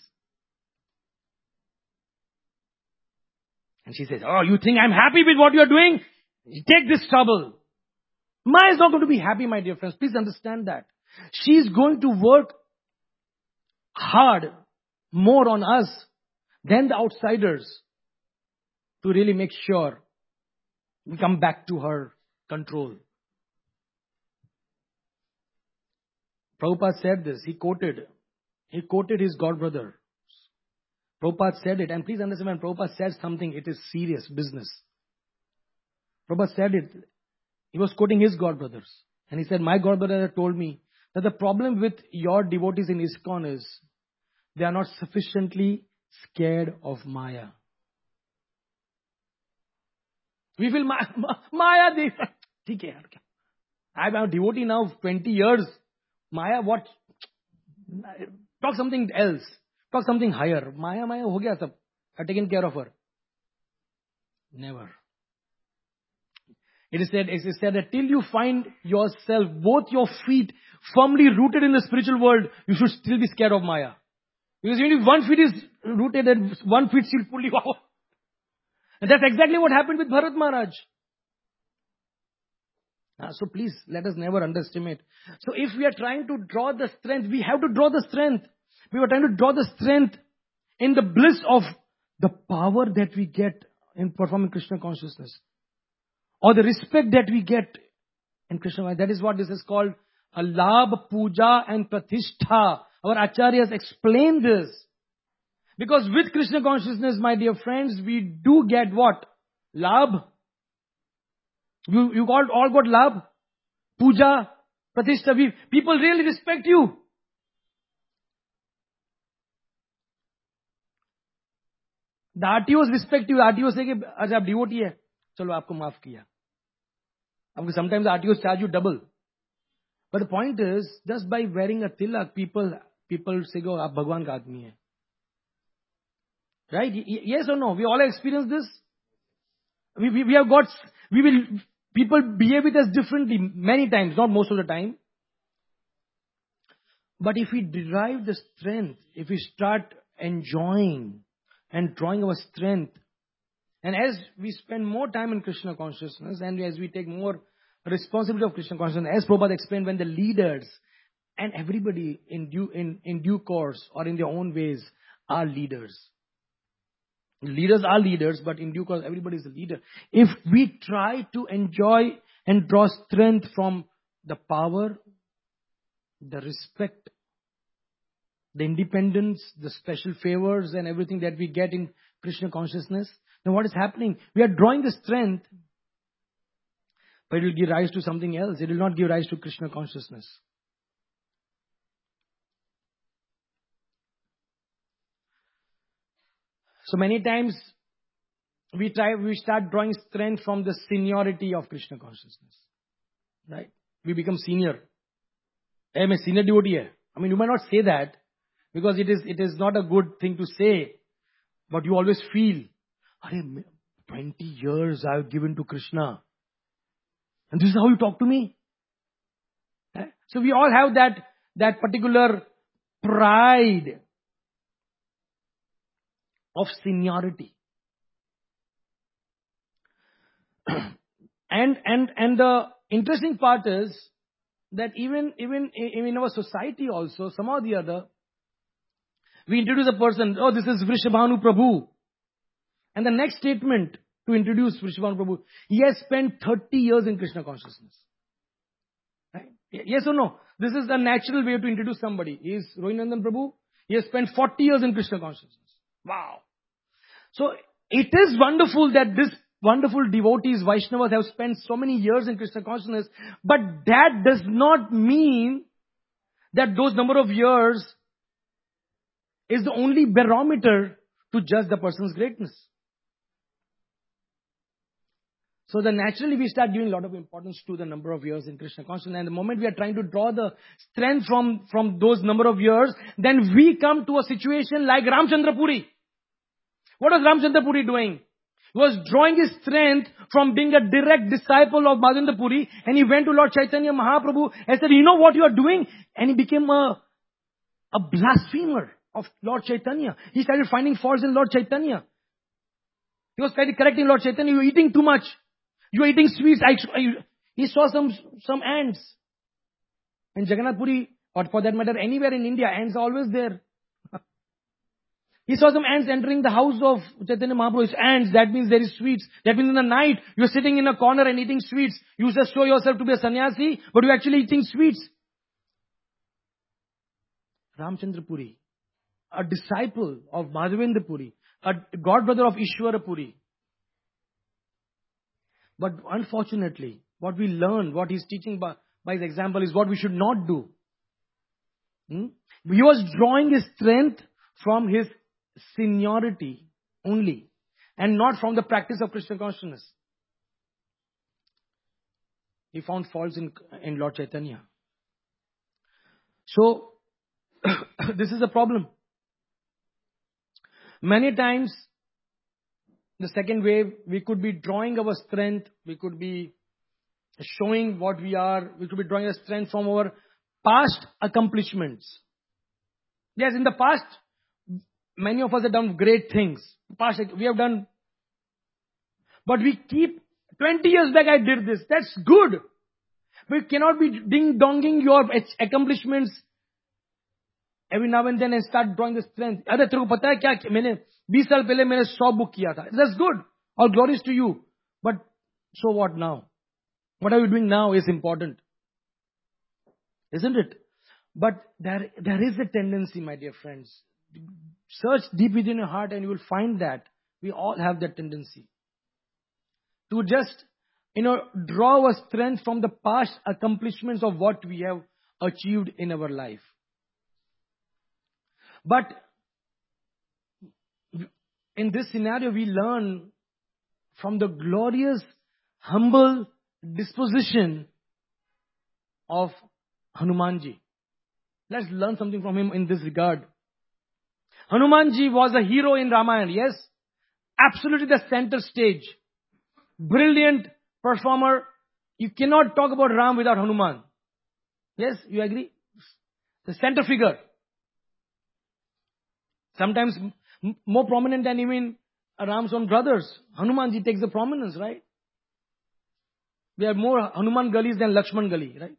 And she says, oh, you think I'm happy with what you're doing? Take this trouble. Maya is not going to be happy, my dear friends. Please understand that. She's going to work hard more on us than the outsiders to really make sure we come back to her control. Prabhupada said this. He quoted, he quoted his godbrother. Prabhupada said it. And please understand, when Prabhupada says something, it is serious business. Prabhupada said it. He was quoting his godbrothers. And he said, my godbrother told me that the problem with your devotees in ISKCON is they are not sufficiently scared of Maya. We feel Maya, Maya, they, I'm a devotee now twenty years. Maya, what? Talk something else. Talk something higher. Maya, Maya, ho gaya sab. I've taken care of her. Never. It is said, it is said that till you find yourself, both your feet firmly rooted in the spiritual world, you should still be scared of Maya. Because even if one feet is rooted and one feet she'll pull you out. And that's exactly what happened with Bharat Maharaj. Uh, so please, let us never underestimate. So if we are trying to draw the strength, we have to draw the strength. We are trying to draw the strength in the bliss of the power that we get in performing Krishna consciousness. Or the respect that we get in Krishna. That is what this is called a Labh, Puja and Pratishtha. Our acharyas explain this. Because with Krishna consciousness, my dear friends, we do get what? Labh. You, you got, all got Labh, Puja, Pratishtha. We, people really respect you. The R T Os respect you. R T Os say कि अच्छा आप devotee है, चलो आपको माफ किया. Sometimes R T Os charge you double. But the point is, just by wearing a tilak, people people say, "Oh, आप भगवान का आदमी है." Right? Y- yes or no? We all experience this. We, we we have got. We will. People behave with us differently many times, not most of the time. But if we derive the strength, if we start enjoying and drawing our strength, and as we spend more time in Krishna consciousness, and as we take more responsibility of Krishna consciousness, as Prabhupada explained, when the leaders and everybody in due in, in due course or in their own ways are leaders. Leaders are leaders, but in due course, everybody is a leader. If we try to enjoy and draw strength from the power, the respect, the independence, the special favors and everything that we get in Krishna consciousness, then what is happening? We are drawing the strength, but it will give rise to something else. It will not give rise to Krishna consciousness. So many times we try, we start drawing strength from the seniority of Krishna consciousness. Right? we become senior. Hey, my senior devotee hai. I mean, you might not say that because it is it is not a good thing to say, but you always feel, twenty years I have given to Krishna. And this is how you talk to me? Eh? So we all have that, that particular pride of seniority. and, and, and the interesting part is that even, even in our society also, somehow or the other, we introduce a person, oh, this is Vrishabhanu Prabhu. And the next statement to introduce Vrishabhanu Prabhu, he has spent thirty years in Krishna consciousness. Right? Yes or no? This is the natural way to introduce somebody. He is Rohinandan Prabhu. He has spent forty years in Krishna consciousness. Wow. So it is wonderful that this wonderful devotees, Vaishnavas, have spent so many years in Krishna consciousness. But that does not mean that those number of years is the only barometer to judge the person's greatness. So then naturally we start giving a lot of importance to the number of years in Krishna consciousness. And the moment we are trying to draw the strength from, from those number of years, then we come to a situation like Ramchandra Puri. What was Ramchandra Puri doing? He was drawing his strength from being a direct disciple of Madhavendra Puri, and he went to Lord Chaitanya Mahaprabhu and said, you know what you are doing? And he became a, a blasphemer of Lord Chaitanya. He started finding faults in Lord Chaitanya. He was started correcting Lord Chaitanya, you are eating too much. You are eating sweets. I, I, he saw some, some ants. In Jagannath Puri, or for that matter, anywhere in India, ants are always there. He saw some ants entering the house of Chaitanya Mahaprabhu. It's ants, that means there is sweets. That means in the night, you're sitting in a corner and eating sweets. You just show yourself to be a sannyasi, but you're actually eating sweets. Ramchandra Puri, a disciple of Madhavendra Puri, a godbrother of Ishwara Puri. But unfortunately, what we learn, what he's teaching by, by his example is what we should not do. Hmm? He was drawing his strength from his seniority only, and not from the practice of Krishna consciousness. He found faults in, in Lord Chaitanya. So, this is a problem. Many times, the second wave, we could be drawing our strength, we could be showing what we are, we could be drawing our strength from our past accomplishments. Yes, in the past, many of us have done great things. Past, we have done, but we keep, twenty years back I did this, that's good. We cannot be ding-donging your accomplishments every now and then and start drawing the strength. Arey, तेरे को पता है क्या? मैंने बीस साल पहले मैंने सौ book किया था. That's good. All glories to you. But so what now? What are you doing now is important. Isn't it? But there, there is a tendency, my dear friends. Search deep within your heart and you will find that we all have that tendency to just, you know, draw our strength from the past accomplishments of what we have achieved in our life. But in this scenario, we learn from the glorious, humble disposition of Hanumanji. Let's learn something from him in this regard. Hanumanji was a hero in Ramayana, yes? Absolutely the center stage. Brilliant performer. You cannot talk about Ram without Hanuman. Yes, you agree? The center figure. Sometimes m- more prominent than even Ram's own brothers. Hanumanji takes the prominence, right? We have more Hanuman Galis than Lakshman Gali, right?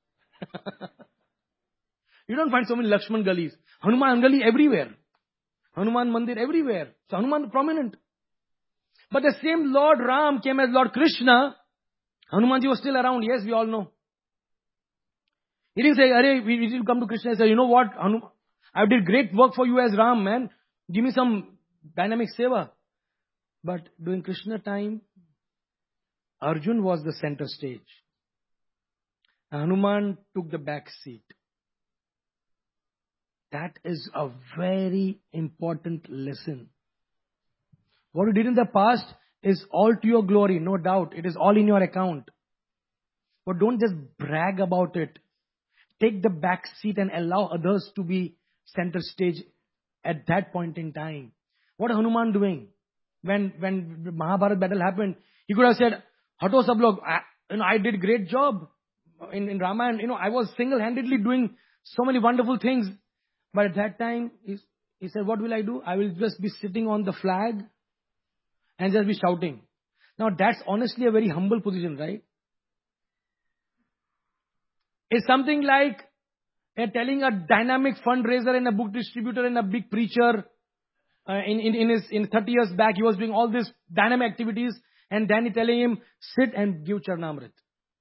You don't find so many Lakshman Galis. Hanuman Gali everywhere. Hanuman Mandir everywhere. So Hanuman is prominent. But the same Lord Ram came as Lord Krishna. Hanumanji was still around. Yes, we all know. He didn't say, Arey, we didn't come to Krishna and say, you know what, Hanuman, I did great work for you as Ram, man. Give me some dynamic seva. But during Krishna time, Arjun was the center stage. Hanuman took the back seat. That is a very important lesson. What you did in the past is all to your glory, no doubt. It is all in your account. But don't just brag about it. Take the back seat and allow others to be center stage at that point in time. What Hanuman doing? When when the Mahabharat battle happened, he could have said, Hato sab log, I, you know, I did great job in, in Ramayana. You know, I was single-handedly doing so many wonderful things. But at that time, he, he said, what will I do? I will just be sitting on the flag and just be shouting. Now that's honestly a very humble position, right? It's something like uh, telling a dynamic fundraiser and a book distributor and a big preacher uh, in, in, in his in thirty years back, he was doing all these dynamic activities, and then he telling him, sit and give Charnamrit.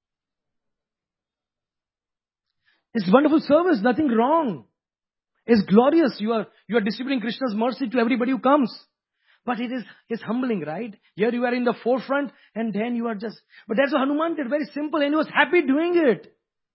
It's wonderful service, nothing wrong. It's glorious. You are you are distributing Krishna's mercy to everybody who comes. But it is it's humbling, right? Here you are in the forefront, and then you are just... But that's what Hanuman did, very simple, and he was happy doing it.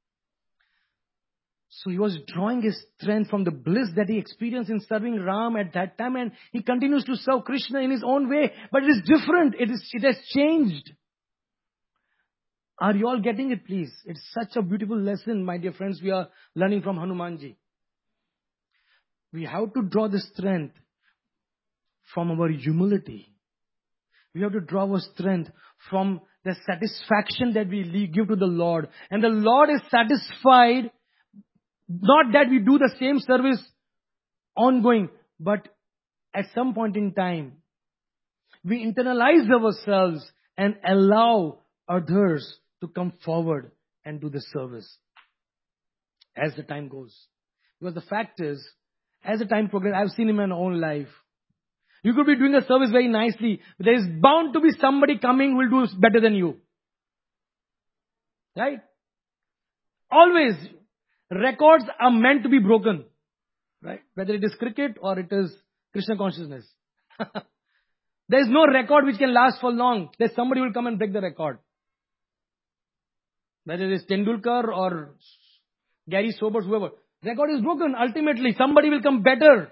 So he was drawing his strength from the bliss that he experienced in serving Ram at that time, and he continues to serve Krishna in his own way. But it is different. It is it has changed. Are you all getting it, please? It's such a beautiful lesson, my dear friends, we are learning from Hanumanji. We have to draw the strength from our humility. We have to draw our strength from the satisfaction that we give to the Lord. And the Lord is satisfied, not that we do the same service ongoing, but at some point in time, we internalize ourselves and allow others to come forward and do the service as the time goes. Because the fact is, as the time progresses, I've seen in my own life, you could be doing a service very nicely, but there is bound to be somebody coming who will do better than you. Right? Always, records are meant to be broken. Right? Whether it is cricket or it is Krishna consciousness. There is no record which can last for long. There's somebody who will come and break the record. Whether it is Tendulkar or Gary Sobers, whoever. Record is broken. Ultimately, somebody will come better.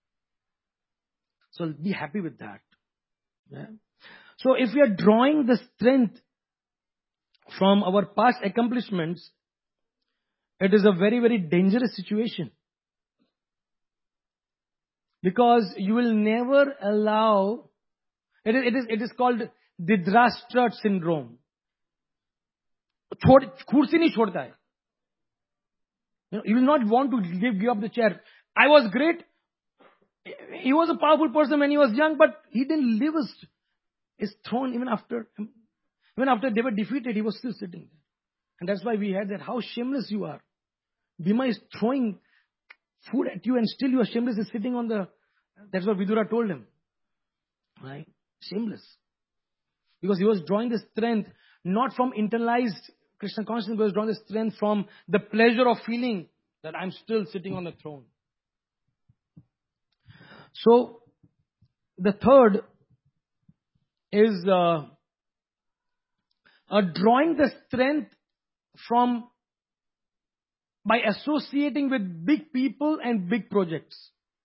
So be happy with that. Yeah. So if we are drawing the strength from our past accomplishments, it is a very, very dangerous situation. Because you will never allow, it is, it is, it is called Dhritarashtra syndrome. Kursi nahi chhodta hai. You will not want to give, give up the chair. I was great. He was a powerful person when he was young, but he didn't leave his, his throne even after, even after they were defeated, he was still sitting there. And that's why we had that, how shameless you are. Bhima is throwing food at you and still you are shameless, is sitting on the, that's what Vidura told him. Right? Shameless. Because he was drawing the strength, not from internalized Krishna consciousness, but he was drawing the strength from the pleasure of feeling that I'm still sitting on the throne. So, the third is uh, uh, drawing the strength from by associating with big people and big projects.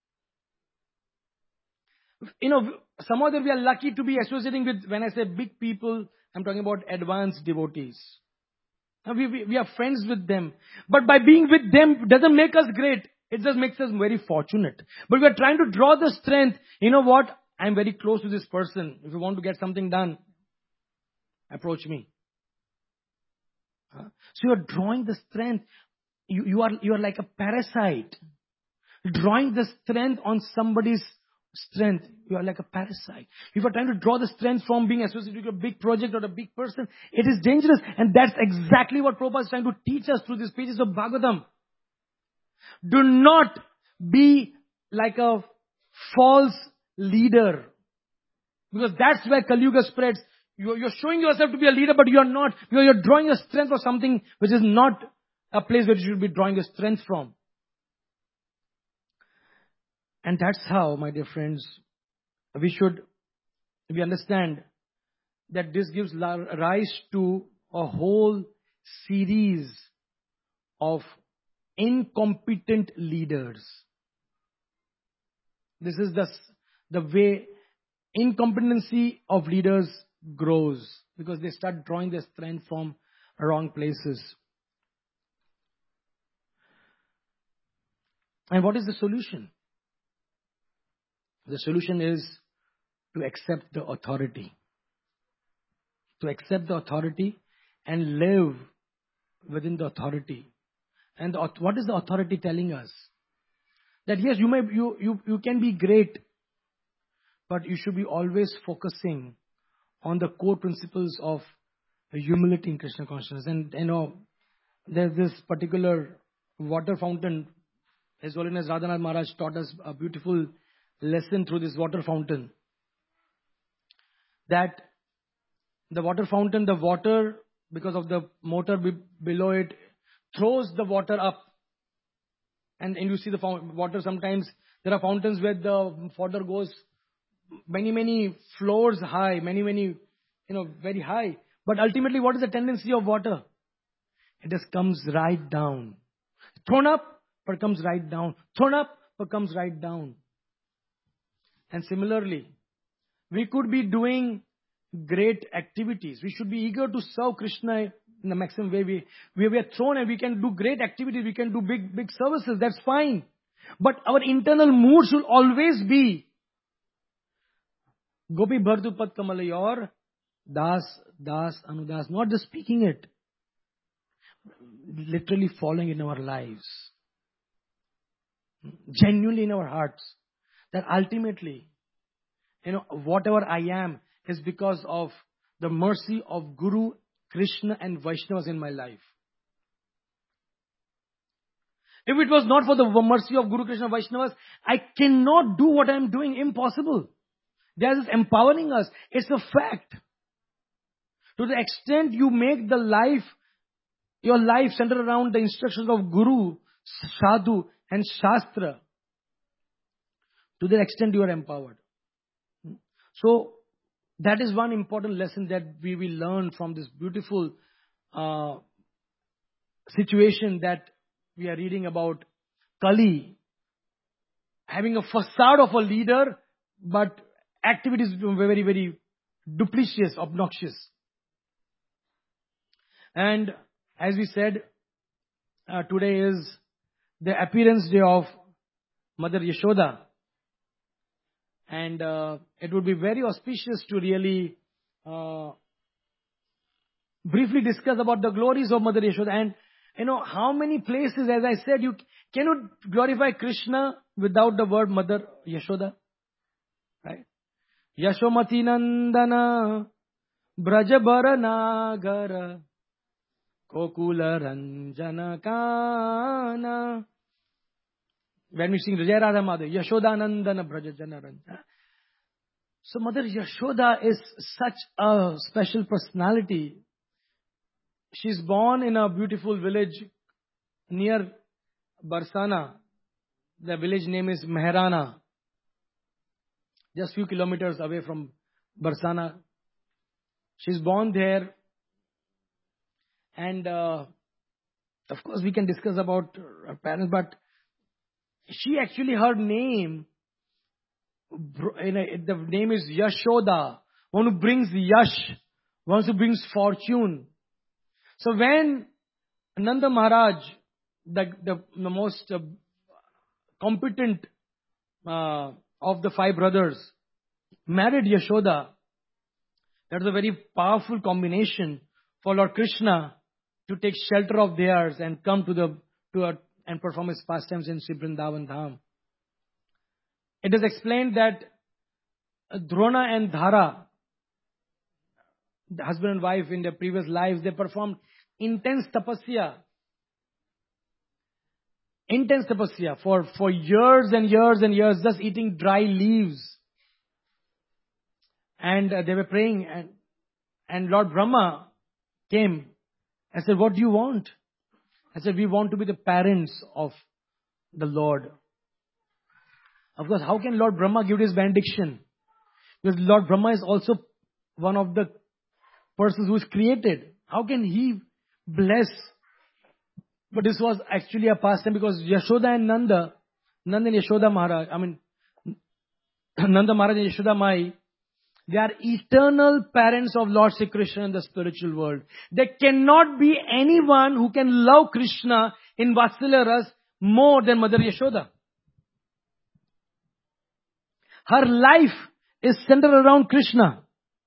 You know, somehow that we are lucky to be associating with, when I say big people, I'm talking about advanced devotees. We, we, we are friends with them. But by being with them doesn't make us great. It just makes us very fortunate. But we are trying to draw the strength. You know what? I'm very close to this person. If you want to get something done, approach me. Huh? So you are drawing the strength. You, you are you are like a parasite. Drawing the strength on somebody's strength. You are like a parasite. If you are trying to draw the strength from being associated with a big project or a big person, it is dangerous. And that's exactly what Prabhupada is trying to teach us through these pages of Bhagavatam. Do not be like a false leader. Because that's where Kali Yuga spreads. You're, you're showing yourself to be a leader, but you're not. You're, you're drawing your strength for something which is not a place where you should be drawing your strength from. And that's how, my dear friends, we should, we understand that this gives rise to a whole series of incompetent leaders. This is the, the way incompetency of leaders grows, because they start drawing their strength from wrong places. And what is the solution? The solution is to accept the authority. To accept the authority and live within the authority. And the, what is the authority telling us? That yes, you may you, you you can be great, but you should be always focusing on the core principles of humility in Krishna consciousness. And you know, there's this particular water fountain. His Holiness Radhanath Maharaj taught us a beautiful lesson through this water fountain. That the water fountain, the water, because of the motor be- below it, throws the water up. And, and you see the fount- water sometimes, there are fountains where the water goes many, many floors high, many, many, you know, very high. But ultimately, what is the tendency of water? It just comes right down. Thrown up, but comes right down. Thrown up, but comes right down. And similarly, we could be doing great activities. We should be eager to serve Krishna in the maximum way. We, we, we are thrown and we can do great activities. We can do big, big services. That's fine. But our internal mood should always be Gopi Bhardupat Kamalayor, Das, Das, Anudas. Not just speaking it. Literally falling in our lives. Genuinely in our hearts. That ultimately, you know, whatever I am is because of the mercy of Guru, Krishna and Vaishnavas in my life. If it was not for the mercy of Guru, Krishna, Vaishnavas, I cannot do what I am doing. Impossible. They are just empowering us. It's a fact. To the extent you make the life, your life centered around the instructions of Guru, Sadhu and Shastra, to that extent you are empowered. So, that is one important lesson that we will learn from this beautiful uh, situation that we are reading about Kali having a facade of a leader, but activities very, very duplicitous, obnoxious. And as we said, uh, today is the appearance day of Mother Yashoda. And uh, it would be very auspicious to really uh, briefly discuss about the glories of Mother Yashoda. And you know, how many places, as I said, you cannot glorify Krishna without the word Mother Yashoda. Right? Yashomati Nandana Brajabara Nagara Kokula Ranjana Kana. When we sing Jai Radha Madhav, Yashoda Nandana Brajajana Ranjana. So Mother Yashoda is such a special personality. She's born in a beautiful village near Barsana. The village name is Mehrana. Just few kilometers away from Barsana. She's born there. And uh, of course we can discuss about her parents, but she actually, her name, the name is Yashoda. One who brings yash. One who brings fortune. So when Nanda Maharaj, the, the, the most uh, competent uh, of the five brothers, married Yashoda, that was a very powerful combination for Lord Krishna to take shelter of theirs and come to the to a, and perform his pastimes in Sri Vrindavan Dham. It is explained that Drona and Dhara, the husband and wife in their previous lives, they performed intense tapasya. Intense tapasya for, for years and years and years, just eating dry leaves. And uh, they were praying, and, and Lord Brahma came and said, "What do you want?" I said, "We want to be the parents of the Lord." Of course, how can Lord Brahma give his benediction? Because Lord Brahma is also one of the persons who is created. How can he bless? But this was actually a pastime because Yashoda and Nanda, Nanda and Yashoda Maharaj, I mean, Nanda Maharaj and Yashoda Mai, They are eternal parents of Lord Sri Krishna in the spiritual world. There cannot be anyone who can love Krishna in Vatsalya Ras more than Mother Yashoda. Her life is centered around Krishna.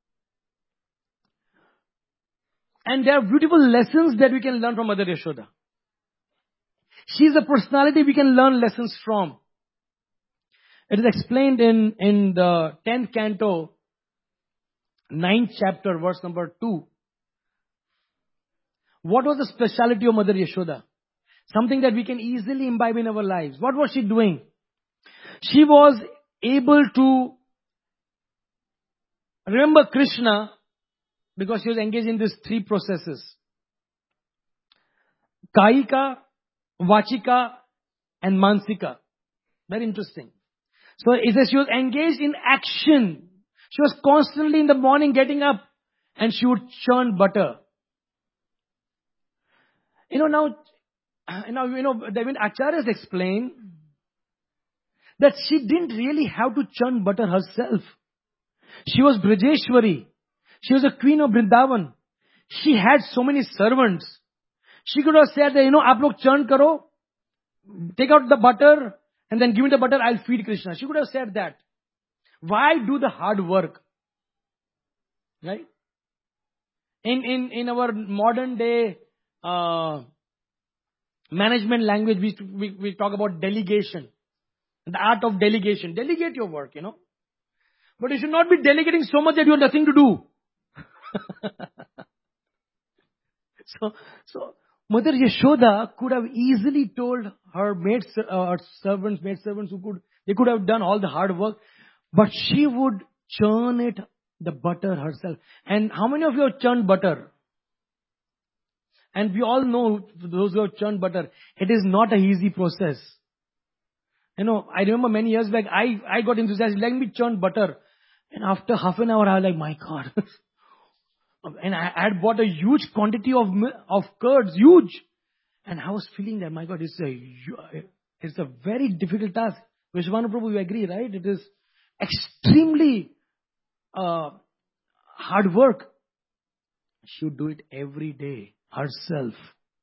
And there are beautiful lessons that we can learn from Mother Yashoda. She is a personality we can learn lessons from. It is explained in, in the tenth canto, ninth chapter, verse number two. What was the speciality of Mother Yashoda? Something that we can easily imbibe in our lives. What was she doing? She was able to remember Krishna because she was engaged in these three processes. Kaika, Vachika and Mansika. Very interesting. So it says she was engaged in action. She was constantly in the morning getting up and she would churn butter. You know, now, now you know, David Acharyas explained that she didn't really have to churn butter herself. She was Brajeshwari. She was a queen of Vrindavan. She had so many servants. She could have said that, you know, aap log churn karo, take out the butter, and then give me the butter, I'll feed Krishna. She could have said that. Why do the hard work? Right? In, in, in our modern day uh, management language, we, we, we talk about delegation. The art of delegation. Delegate your work, you know. But you should not be delegating so much that you have nothing to do. so, so Mother Yashoda could have easily told her maid, uh, her servants, maid servants who could, they could have done all the hard work, but she would churn it, the butter herself. And how many of you have churned butter? And we all know, those who have churned butter, it is not an easy process. You know, I remember many years back, I, I got enthusiastic, let me churn butter. And after half an hour, I was like, my God. And I had bought a huge quantity of of curds, huge. And I was feeling that, my God, it's a, it's a very difficult task. Vishwanu Prabhu, you agree, right? It is extremely uh, hard work. She would do it every day herself.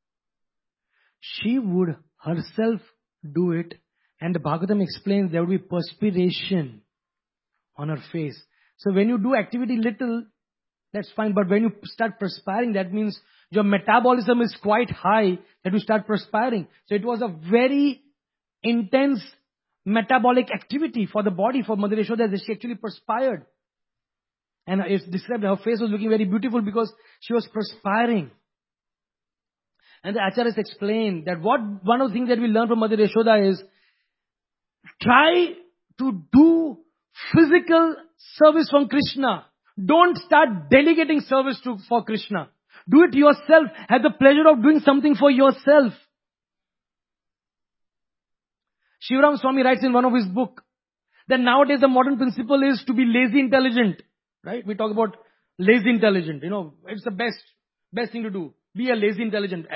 She would herself do it. And the Bhagavatam explains there would be perspiration on her face. So when you do activity little, that's fine. But when you start perspiring, that means your metabolism is quite high that you start perspiring. So it was a very intense metabolic activity for the body, for Mother Yashoda, that she actually perspired. And it's described, her face was looking very beautiful because she was perspiring. And the Acharyas explained that what one of the things that we learn from Mother Yashoda is, try to do physical service from Krishna. Don't start delegating service to, for Krishna. Do it yourself. Have the pleasure of doing something for yourself. Shivaram Swami writes in one of his books that nowadays the modern principle is to be lazy intelligent. Right? We talk about lazy intelligent. You know, it's the best, best thing to do. Be a lazy intelligent.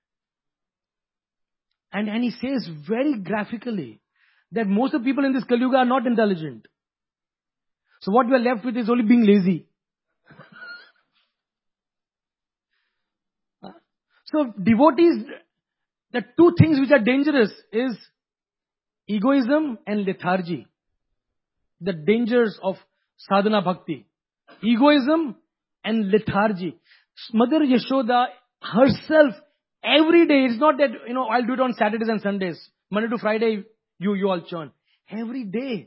And, and he says very graphically that most of the people in this Kali Yuga are not intelligent. So what we are left with is only being lazy. So devotees, the two things which are dangerous is egoism and lethargy. The dangers of sadhana bhakti. Egoism and lethargy. Mother Yashoda herself, every day, it's not that, you know, I'll do it on Saturdays and Sundays. Monday to Friday, you, you all churn. Every day.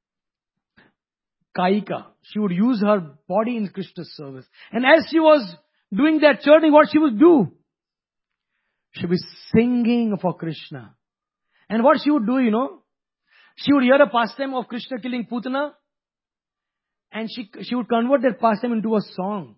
Kaika. She would use her body in Krishna's service. And as she was doing that churning, what she would do? She would be singing for Krishna. And what she would do, you know, she would hear a pastime of Krishna killing Putana, and she, she would convert that pastime into a song.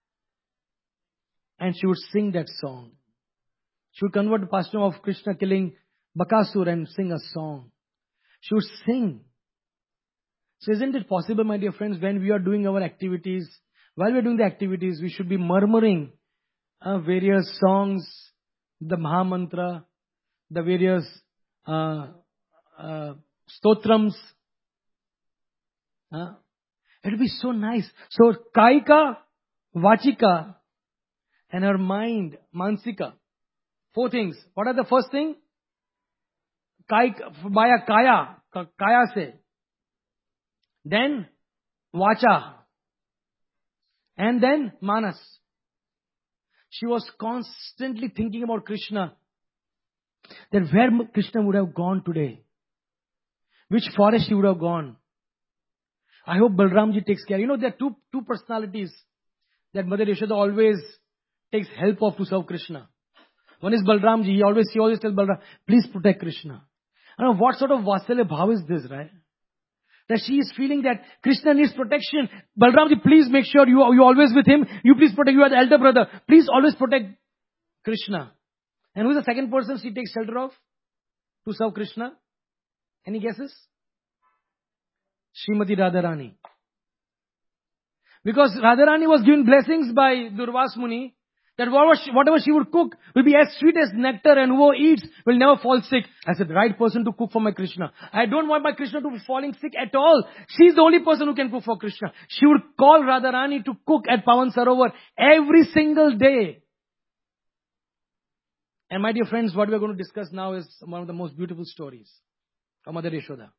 And she would sing that song. She would convert the pastime of Krishna killing Bakasur and sing a song. She would sing. So isn't it possible, my dear friends, when we are doing our activities, while we are doing the activities, we should be murmuring uh, various songs, the Maha Mantra, the various uh, uh, stotrams. Uh, It'll be so nice. So Kaika, Vachika, and her mind, Mansika. Four things. What are the first thing? Kaika, via Kaya, Ka- Kaya se. Then Vacha. And then Manas. She was constantly thinking about Krishna. That where Krishna would have gone today. Which forest he would have gone. I hope Balramji takes care. You know, there are two, two personalities that Mother Yashoda always takes help of to serve Krishna. One is Balramji. He always, he always tells Balram, please protect Krishna. I don't know what sort of Vatsalya bhav is this, right? That she is feeling that Krishna needs protection. Balramji, please make sure you are you always with him. You please protect, you are the elder brother. Please always protect Krishna. And who is the second person she takes shelter of to serve Krishna? Any guesses? Srimati Radharani. Because Radharani was given blessings by Durvas Muni that whatever she, whatever she would cook will be as sweet as nectar, and whoever eats will never fall sick. I said, right person to cook for my Krishna. I don't want my Krishna to be falling sick at all. She's the only person who can cook for Krishna. She would call Radharani to cook at Pawan Sarovar every single day. And my dear friends, what we are going to discuss now is one of the most beautiful stories of Mother Yashoda.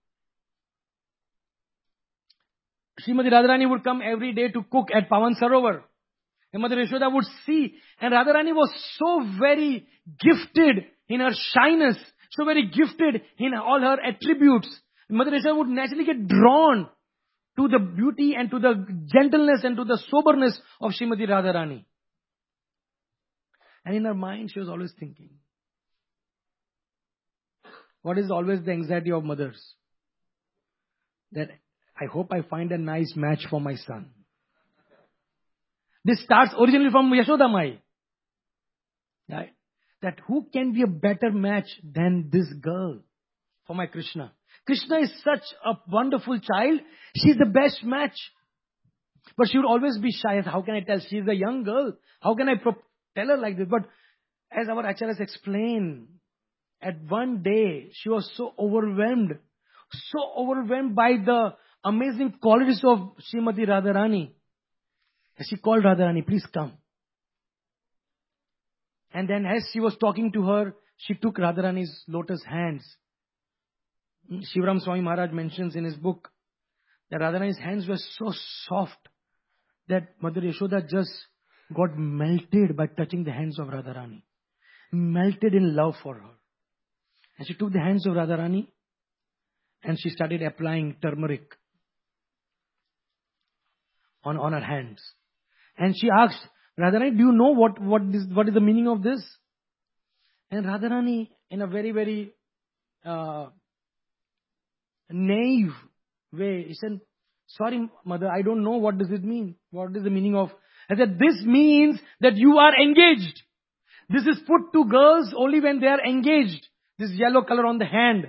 Srimati Radharani would come every day to cook at Pawan Sarovar. And Mother Yashoda would see. And Radharani was so very gifted in her shyness, so very gifted in all her attributes. Mother Yashoda would naturally get drawn to the beauty and to the gentleness and to the soberness of Srimati Radharani. And in her mind, she was always thinking, what is always the anxiety of mothers? That I hope I find a nice match for my son. This starts originally from Yashoda Mai. Right? That who can be a better match than this girl for my Krishna? Krishna is such a wonderful child. She's the best match. But she would always be shy. How can I tell? She's a young girl. How can I pro- tell her like this? But as our acharyas explained, at one day, she was so overwhelmed. So overwhelmed by the amazing qualities of Srimati Radharani. She called Radharani, please come. And then as she was talking to her, she took Radharani's lotus hands. Shivaram Swami Maharaj mentions in his book that Radharani's hands were so soft that Mother Yashoda just got melted by touching the hands of Radharani. Melted in love for her. And she took the hands of Radharani and she started applying turmeric on, on her hands. And she asked, Radharani, do you know what, what, this, what is the meaning of this? And Radharani, in a very, very uh, naive way, he said, sorry, mother, I don't know what does it mean. What is the meaning of... I said, this means that you are engaged. This is put to girls only when they are engaged. This yellow color on the hand.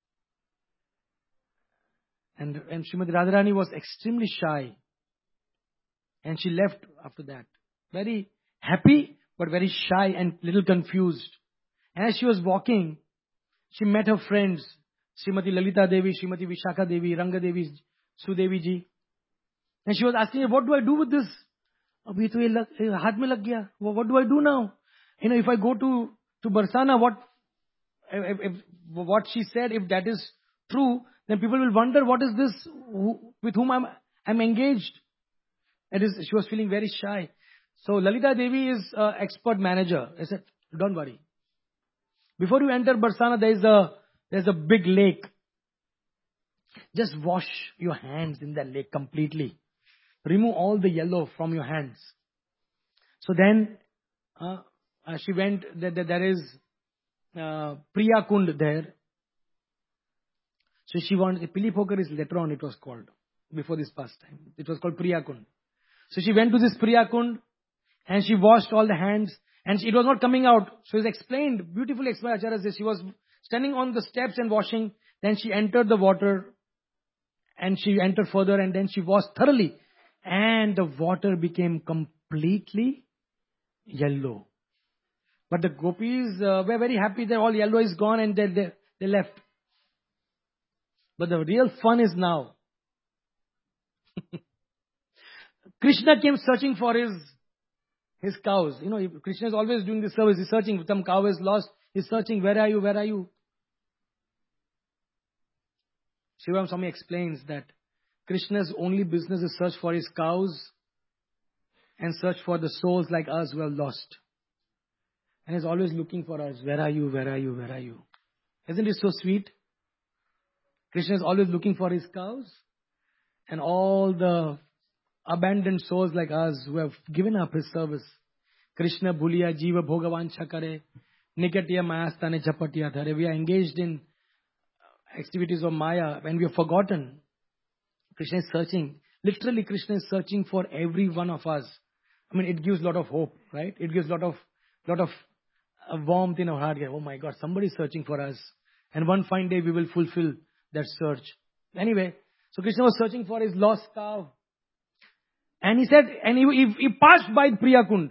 And, and Srimati Radharani was extremely shy. And she left after that. Very happy, but very shy and little confused. And as she was walking, she met her friends. Srimati Lalita Devi, Srimati Vishakha Devi, Ranga Devi, Sudevi ji. And she was asking her, what do I do with this? Abhi to ye lag, haath mein lag gaya. What do I do now? You know, if I go to, to Barsana, what, if, if, what she said, if that is true, then people will wonder, what is this who, with whom I'm, I'm engaged? It is, she was feeling very shy. So Lalita Devi is an expert manager. I said, don't worry. Before you enter Barsana, there is a, there's a big lake. Just wash your hands in that lake completely. Remove all the yellow from your hands. So then, uh, uh, she went, there, there, there is uh, Priya Kund there. So she wanted, Pilipokar is later on it was called, before this pastime. It was called Priya Kund. So she went to this Priya Kund and she washed all the hands and she, it was not coming out. So it's explained, beautifully explained, Acharya says, she was standing on the steps and washing. Then she entered the water and she entered further and then she washed thoroughly. And the water became completely yellow. But the gopis uh, were very happy that all yellow is gone and they, they, they left. But the real fun is now. Krishna came searching for his, his cows. You know, Krishna is always doing this service. He's searching. Some cow is lost. He's searching. Where are you? Where are you? Shivam Swami explains that Krishna's only business is search for his cows and search for the souls like us who are lost. And he's always looking for us. Where are you? Where are you? Where are you? Isn't it so sweet? Krishna is always looking for his cows and all the abandoned souls like us who have given up his service. Krishna bhuliya jiva bhogavancha kare nikatiya mayastane chapatiya dhare. We are engaged in activities of Maya and we have forgotten. Krishna is searching. Literally, Krishna is searching for every one of us. I mean, it gives a lot of hope, right? It gives a lot of, lot of uh, warmth in our heart. Oh my God, somebody is searching for us. And one fine day we will fulfill that search. Anyway, so Krishna was searching for his lost cow. And he said, and he, he, he passed by Priya Kund.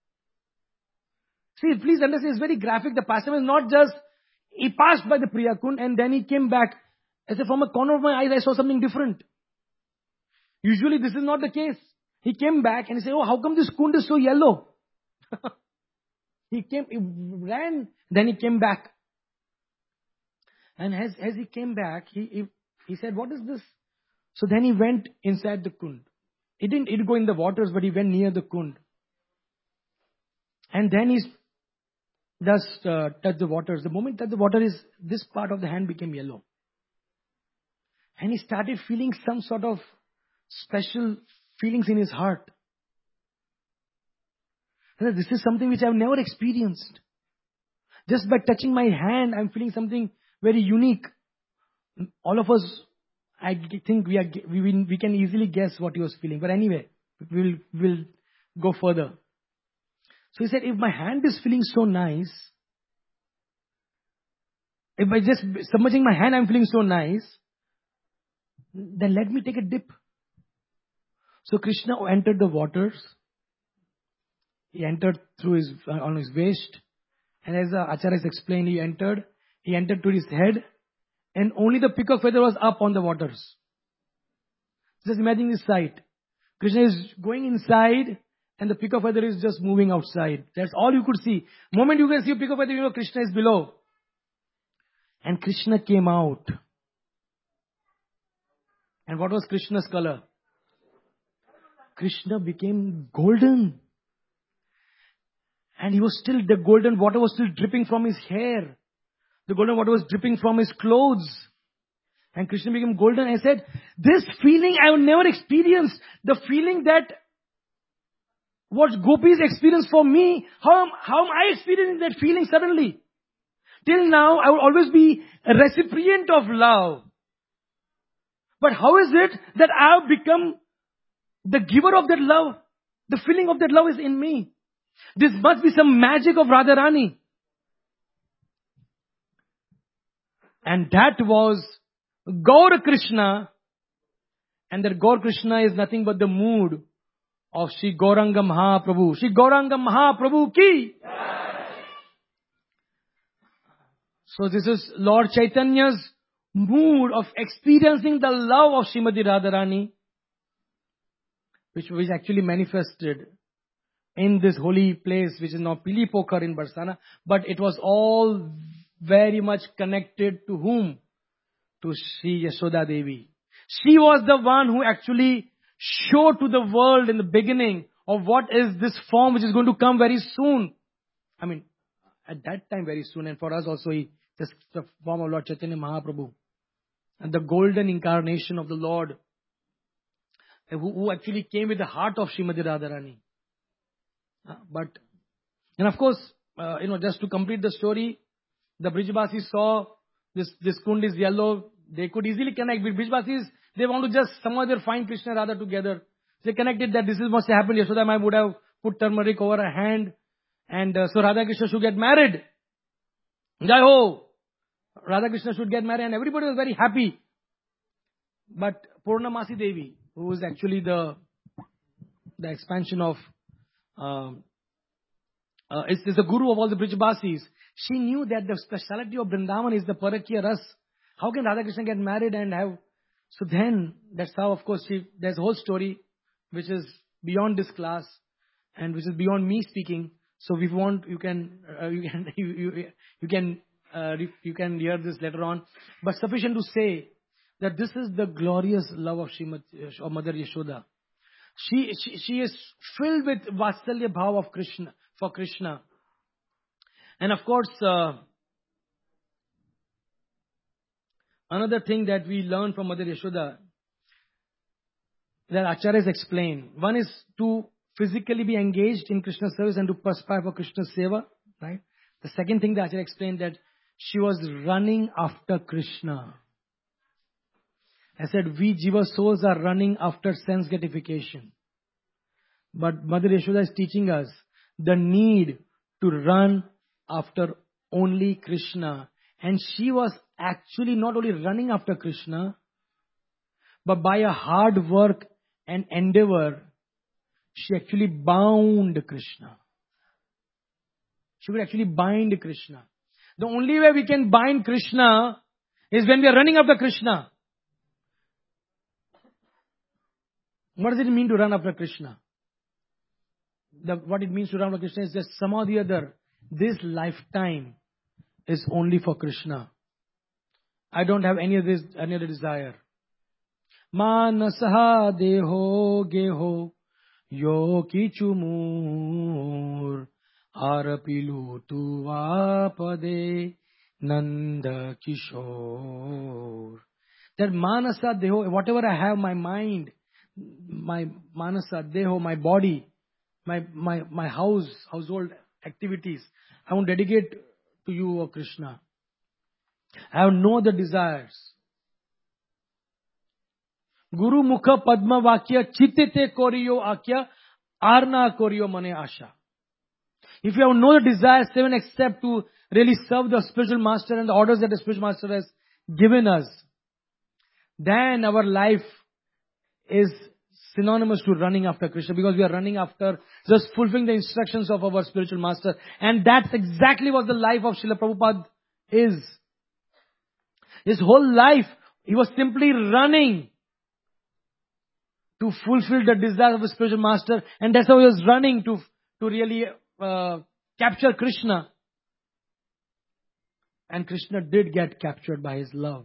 See, please understand, it's very graphic. The pastime is not just, he passed by the Priya Kund and then he came back. As if from a corner of my eyes, I saw something different. Usually this is not the case. He came back and he said, oh, how come this kund is so yellow? he came, he ran, then he came back. And as, as he came back, he, he, he said, what is this? So then he went inside the kund. He didn't, he didn't go in the waters, but he went near the kund. And then he just uh, touched the waters. The moment that the water is, this part of the hand became yellow. And he started feeling some sort of special feelings in his heart. And this is something which I have never experienced. Just by touching my hand, I'm feeling something very unique. All of us, I think we are we we can easily guess what he was feeling. But anyway, we'll we'll go further. So he said, if my hand is feeling so nice, if by just submerging my hand I'm feeling so nice, then let me take a dip. So Krishna entered the waters. He entered through his uh, on his waist, and as the acharyas explained, he entered. He entered to his head, and only the peacock feather was up on the waters. Just imagine this sight. Krishna is going inside, and the peacock feather is just moving outside. That's all you could see. The moment you can see a peacock feather, you know Krishna is below. And Krishna came out. And what was Krishna's color? Krishna became golden. And he was still, the golden water was still dripping from his hair. The golden water was dripping from his clothes. And Krishna became golden. I said, this feeling I have never experienced. The feeling that what gopis experienced for me, how, how am I experiencing that feeling suddenly? Till now, I will always be a recipient of love. But how is it that I have become the giver of that love? The feeling of that love is in me. This must be some magic of Radharani. And that was Gaur Krishna. And that Gaur Krishna is nothing but the mood of Shri Gauranga Mahaprabhu. Shri Gauranga Mahaprabhu ki. So this is Lord Chaitanya's mood of experiencing the love of Srimati Radharani, which was actually manifested in this holy place, which is now Pili Pokhar in Barsana. But it was all very much connected to whom? To Sri Yashoda Devi. She was the one who actually showed to the world in the beginning of what is this form which is going to come very soon. I mean, at that time very soon, and for us also, he, this the form of Lord Chaitanya Mahaprabhu. And the golden incarnation of the Lord, who, who actually came with the heart of Srimati Radharani. Uh, but, and of course, uh, you know, just to complete the story, the Brijbasis saw this, this kund is yellow. They could easily connect with Brijbasis. They want to just somehow they find Krishna and Radha together. They connected that this is must have happened. Yashoda Mai would have put turmeric over her hand. And uh, so Radha Krishna should get married. Jai ho! Radha Krishna should get married and everybody was very happy. But Purnamasi Devi, who was actually the the expansion of, um, uh, is, is the guru of all the Brijbasis, she knew that the speciality of Vrindavan is the Parakya Ras. How can Radha Krishna get married and have... So then, that's how, of course, she, there's a whole story which is beyond this class, and which is beyond me speaking. So if you want, you can uh, you can you you, you can uh, re- you can hear this later on. But sufficient to say that this is the glorious love of Srimad of Mother Yashoda. She, she she is filled with Vatsalya Bhav of Krishna for Krishna, and of course uh, another thing that we learn from Mother Yashoda that Acharyas explain. One is to physically be engaged in Krishna's service and to perspire for Krishna's seva, right? The second thing that Acharya explained that she was running after Krishna. I said, we Jiva souls are running after sense gratification. But Mother Yashoda is teaching us the need to run after only Krishna. And she was actually not only running after Krishna, but by a hard work and endeavor, she actually bound Krishna. She would actually bind Krishna. The only way we can bind Krishna is when we are running after Krishna. What does it mean to run after Krishna? The, what it means to run after Krishna is just somehow or the other, this lifetime is only for Krishna. I don't have any of this, any other desire. Manasaha deho geho yo kichumur arapilu tuva pade nanda kishore. That manasa deho, whatever I have, my mind, my manasa deho, my body, my my my house, household activities, I want to dedicate to you, O Krishna. I have no other desires. Guru Mukha Padma Vakya Chittite Koriyo Akya Arna Koriyo Mane Asha. If you have no other desires even except to really serve the spiritual master and the orders that the spiritual master has given us, then our life is synonymous to running after Krishna, because we are running after just fulfilling the instructions of our spiritual master. And that's exactly what the life of Srila Prabhupada is. His whole life, he was simply running to fulfill the desire of the spiritual master, and that's how he was running to, to really uh, capture Krishna. And Krishna did get captured by his love.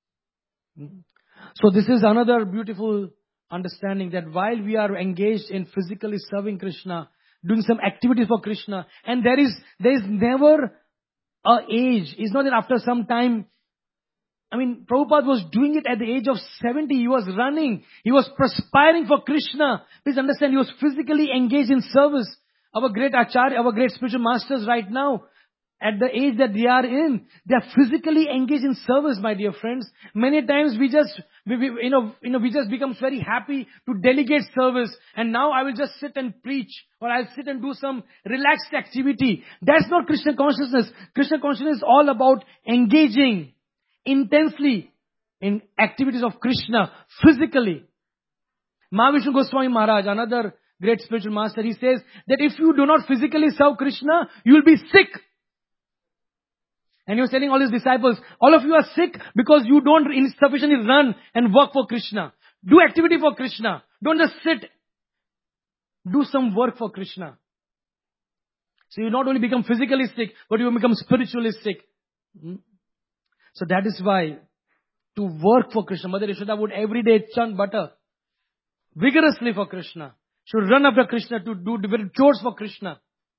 So this is another beautiful understanding, that while we are engaged in physically serving Krishna, doing some activity for Krishna, and there is there is never a age. It's not that after some time, I mean, Prabhupada was doing it at the age of seventy. He was running. He was perspiring for Krishna. Please understand, he was physically engaged in service. Our great Acharya, our great spiritual masters right now, at the age that they are in, they are physically engaged in service, my dear friends. Many times we just, we, we, you know, you know, we just become very happy to delegate service. And now I will just sit and preach, or I'll sit and do some relaxed activity. That's not Krishna consciousness. Krishna consciousness is all about engaging intensely in activities of Krishna physically. Mahavishnu Goswami Maharaj, another great spiritual master, he says that if you do not physically serve Krishna, you will be sick. And he was telling all his disciples, all of you are sick because you don't sufficiently run and work for Krishna. Do activity for Krishna. Don't just sit. Do some work for Krishna. So you not only become physically sick, but you become spiritually sick. Hmm? So that is why to work for Krishna, Mother Yashoda would every day chant butter vigorously for Krishna. She would run after Krishna to do different chores for Krishna.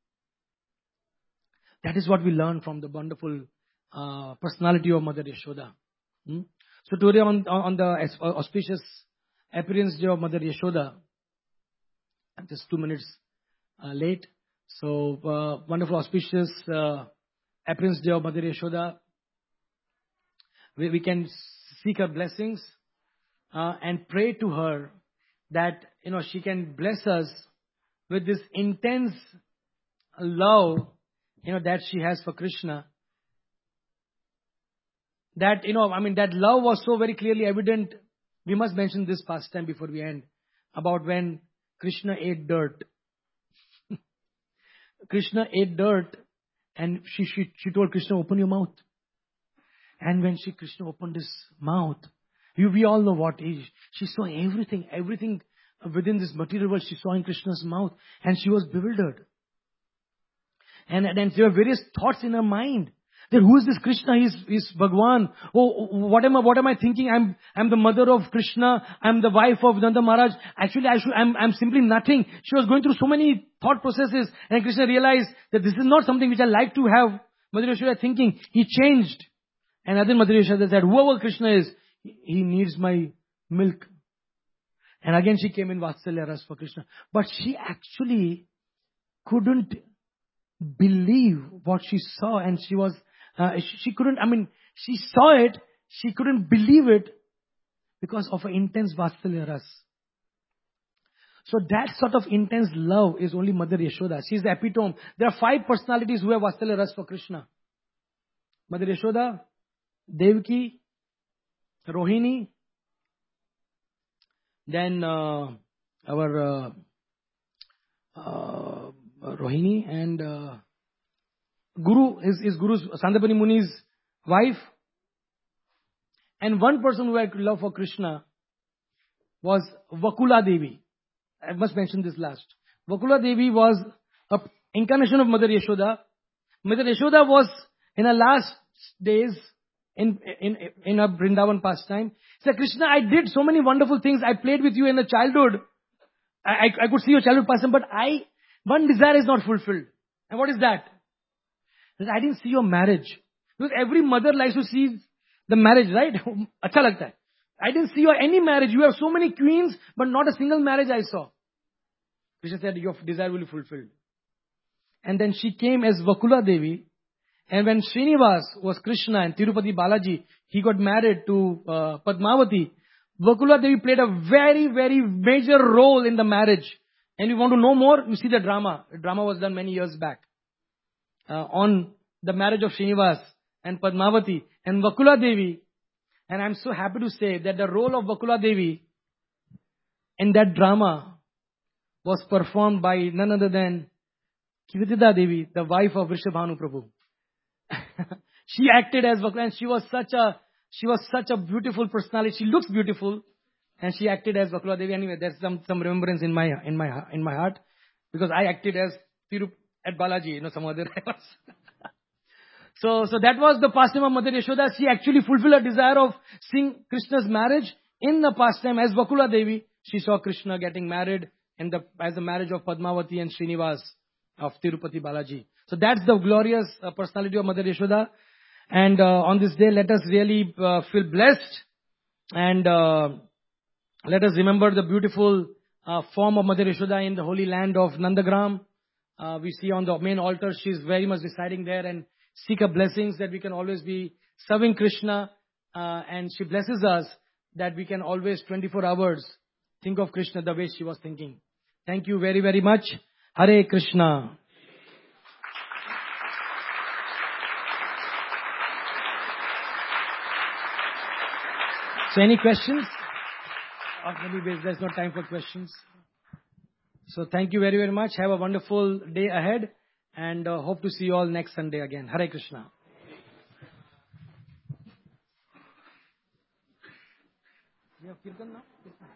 That is what we learn from the wonderful uh, personality of Mother Yashoda. Hmm? So today on, on the auspicious appearance day of Mother Yashoda, I'm just two minutes uh, late. So uh, wonderful auspicious uh, appearance day of Mother Yashoda. We, we can seek her blessings uh, and pray to her that, you know, she can bless us with this intense love, you know, that she has for Krishna. That, you know, I mean, that love was so very clearly evident. We must mention this pastime before we end, about when Krishna ate dirt. Krishna ate dirt, and she, she, she told Krishna, open your mouth. And when she, Krishna opened his mouth, we, we all know what is. She saw everything, everything within this material world she saw in Krishna's mouth, and she was bewildered. And then there were various thoughts in her mind. That who is this Krishna? He's, he's Bhagwan. Oh, what am I, what am I thinking? I'm, I'm the mother of Krishna. I'm the wife of Nanda Maharaj. Actually, I should, I'm, I'm simply nothing. She was going through so many thought processes, and Krishna realized that this is not something which I like to have. Mother Yashoda thinking. He changed. And then Mother Yashoda said, whoever Krishna is, he needs my milk. And again she came in Vatsalya Ras for Krishna. But she actually couldn't believe what she saw, and she was, uh, she, she couldn't, I mean, she saw it, she couldn't believe it because of her intense Vatsalya Ras. So that sort of intense love is only Mother Yashoda. She is the epitome. There are five personalities who have Vatsalya Ras for Krishna. Mother Yashoda, Devaki, Rohini, then uh, our uh, uh, Rohini and uh, Guru is, is Guru's Sandapani Muni's wife. And one person who had love for Krishna was Vakula Devi. I must mention this last. Vakula Devi was an incarnation of Mother Yashoda. Mother Yashoda was in her last days in in in a Vrindavan pastime. She said, Krishna, I did so many wonderful things. I played with you in the childhood. I, I, I could see your childhood pastime, but I one desire is not fulfilled. And what is that? Because I didn't see your marriage. Because every mother likes to see the marriage, right? Acha lagta hai. I didn't see your any marriage. You have so many queens, but not a single marriage I saw. Krishna said, your desire will be fulfilled. And then she came as Vakula Devi. And when Srinivas was Krishna and Tirupati Balaji, he got married to uh, Padmavati. Vakula Devi played a very, very major role in the marriage. And you want to know more? You see the drama. The drama was done many years back. Uh, on the marriage of Srinivas and Padmavati and Vakula Devi. And I'm so happy to say that the role of Vakula Devi in that drama was performed by none other than Kirtida Devi, the wife of Vrishabhanu Prabhu. She acted as Vakula, and she was such a she was such a beautiful personality. She looks beautiful, and she acted as Vakula Devi. Anyway, there's some some remembrance in my in my in my heart because I acted as Tirup at Balaji, you know, some other. so so that was the pastime of Mother Yashoda. She actually fulfilled her desire of seeing Krishna's marriage in the pastime as Vakula Devi. She saw Krishna getting married in the as the marriage of Padmavati and Srinivas of Tirupati Balaji. So that's the glorious uh, personality of Mother Yashoda. And uh, on this day, let us really uh, feel blessed. And uh, let us remember the beautiful uh, form of Mother Yashoda in the holy land of Nandagram. Uh, we see on the main altar, she is very much residing there and seek her blessings that we can always be serving Krishna. Uh, and she blesses us that we can always twenty-four hours think of Krishna the way she was thinking. Thank you very, very much. Hare Krishna. So any questions? Or maybe there's no time for questions. So thank you very, very much. Have a wonderful day ahead. And uh, hope to see you all next Sunday again. Hare Krishna. We have Kirtan now? Kirtan.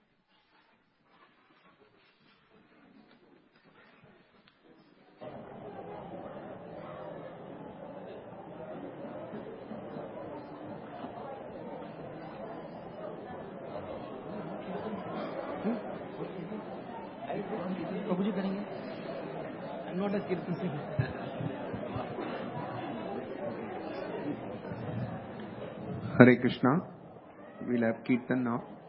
प्रभुजी करेंगे not a kirtan singer. Hare Krishna. We'll have Kirtan now.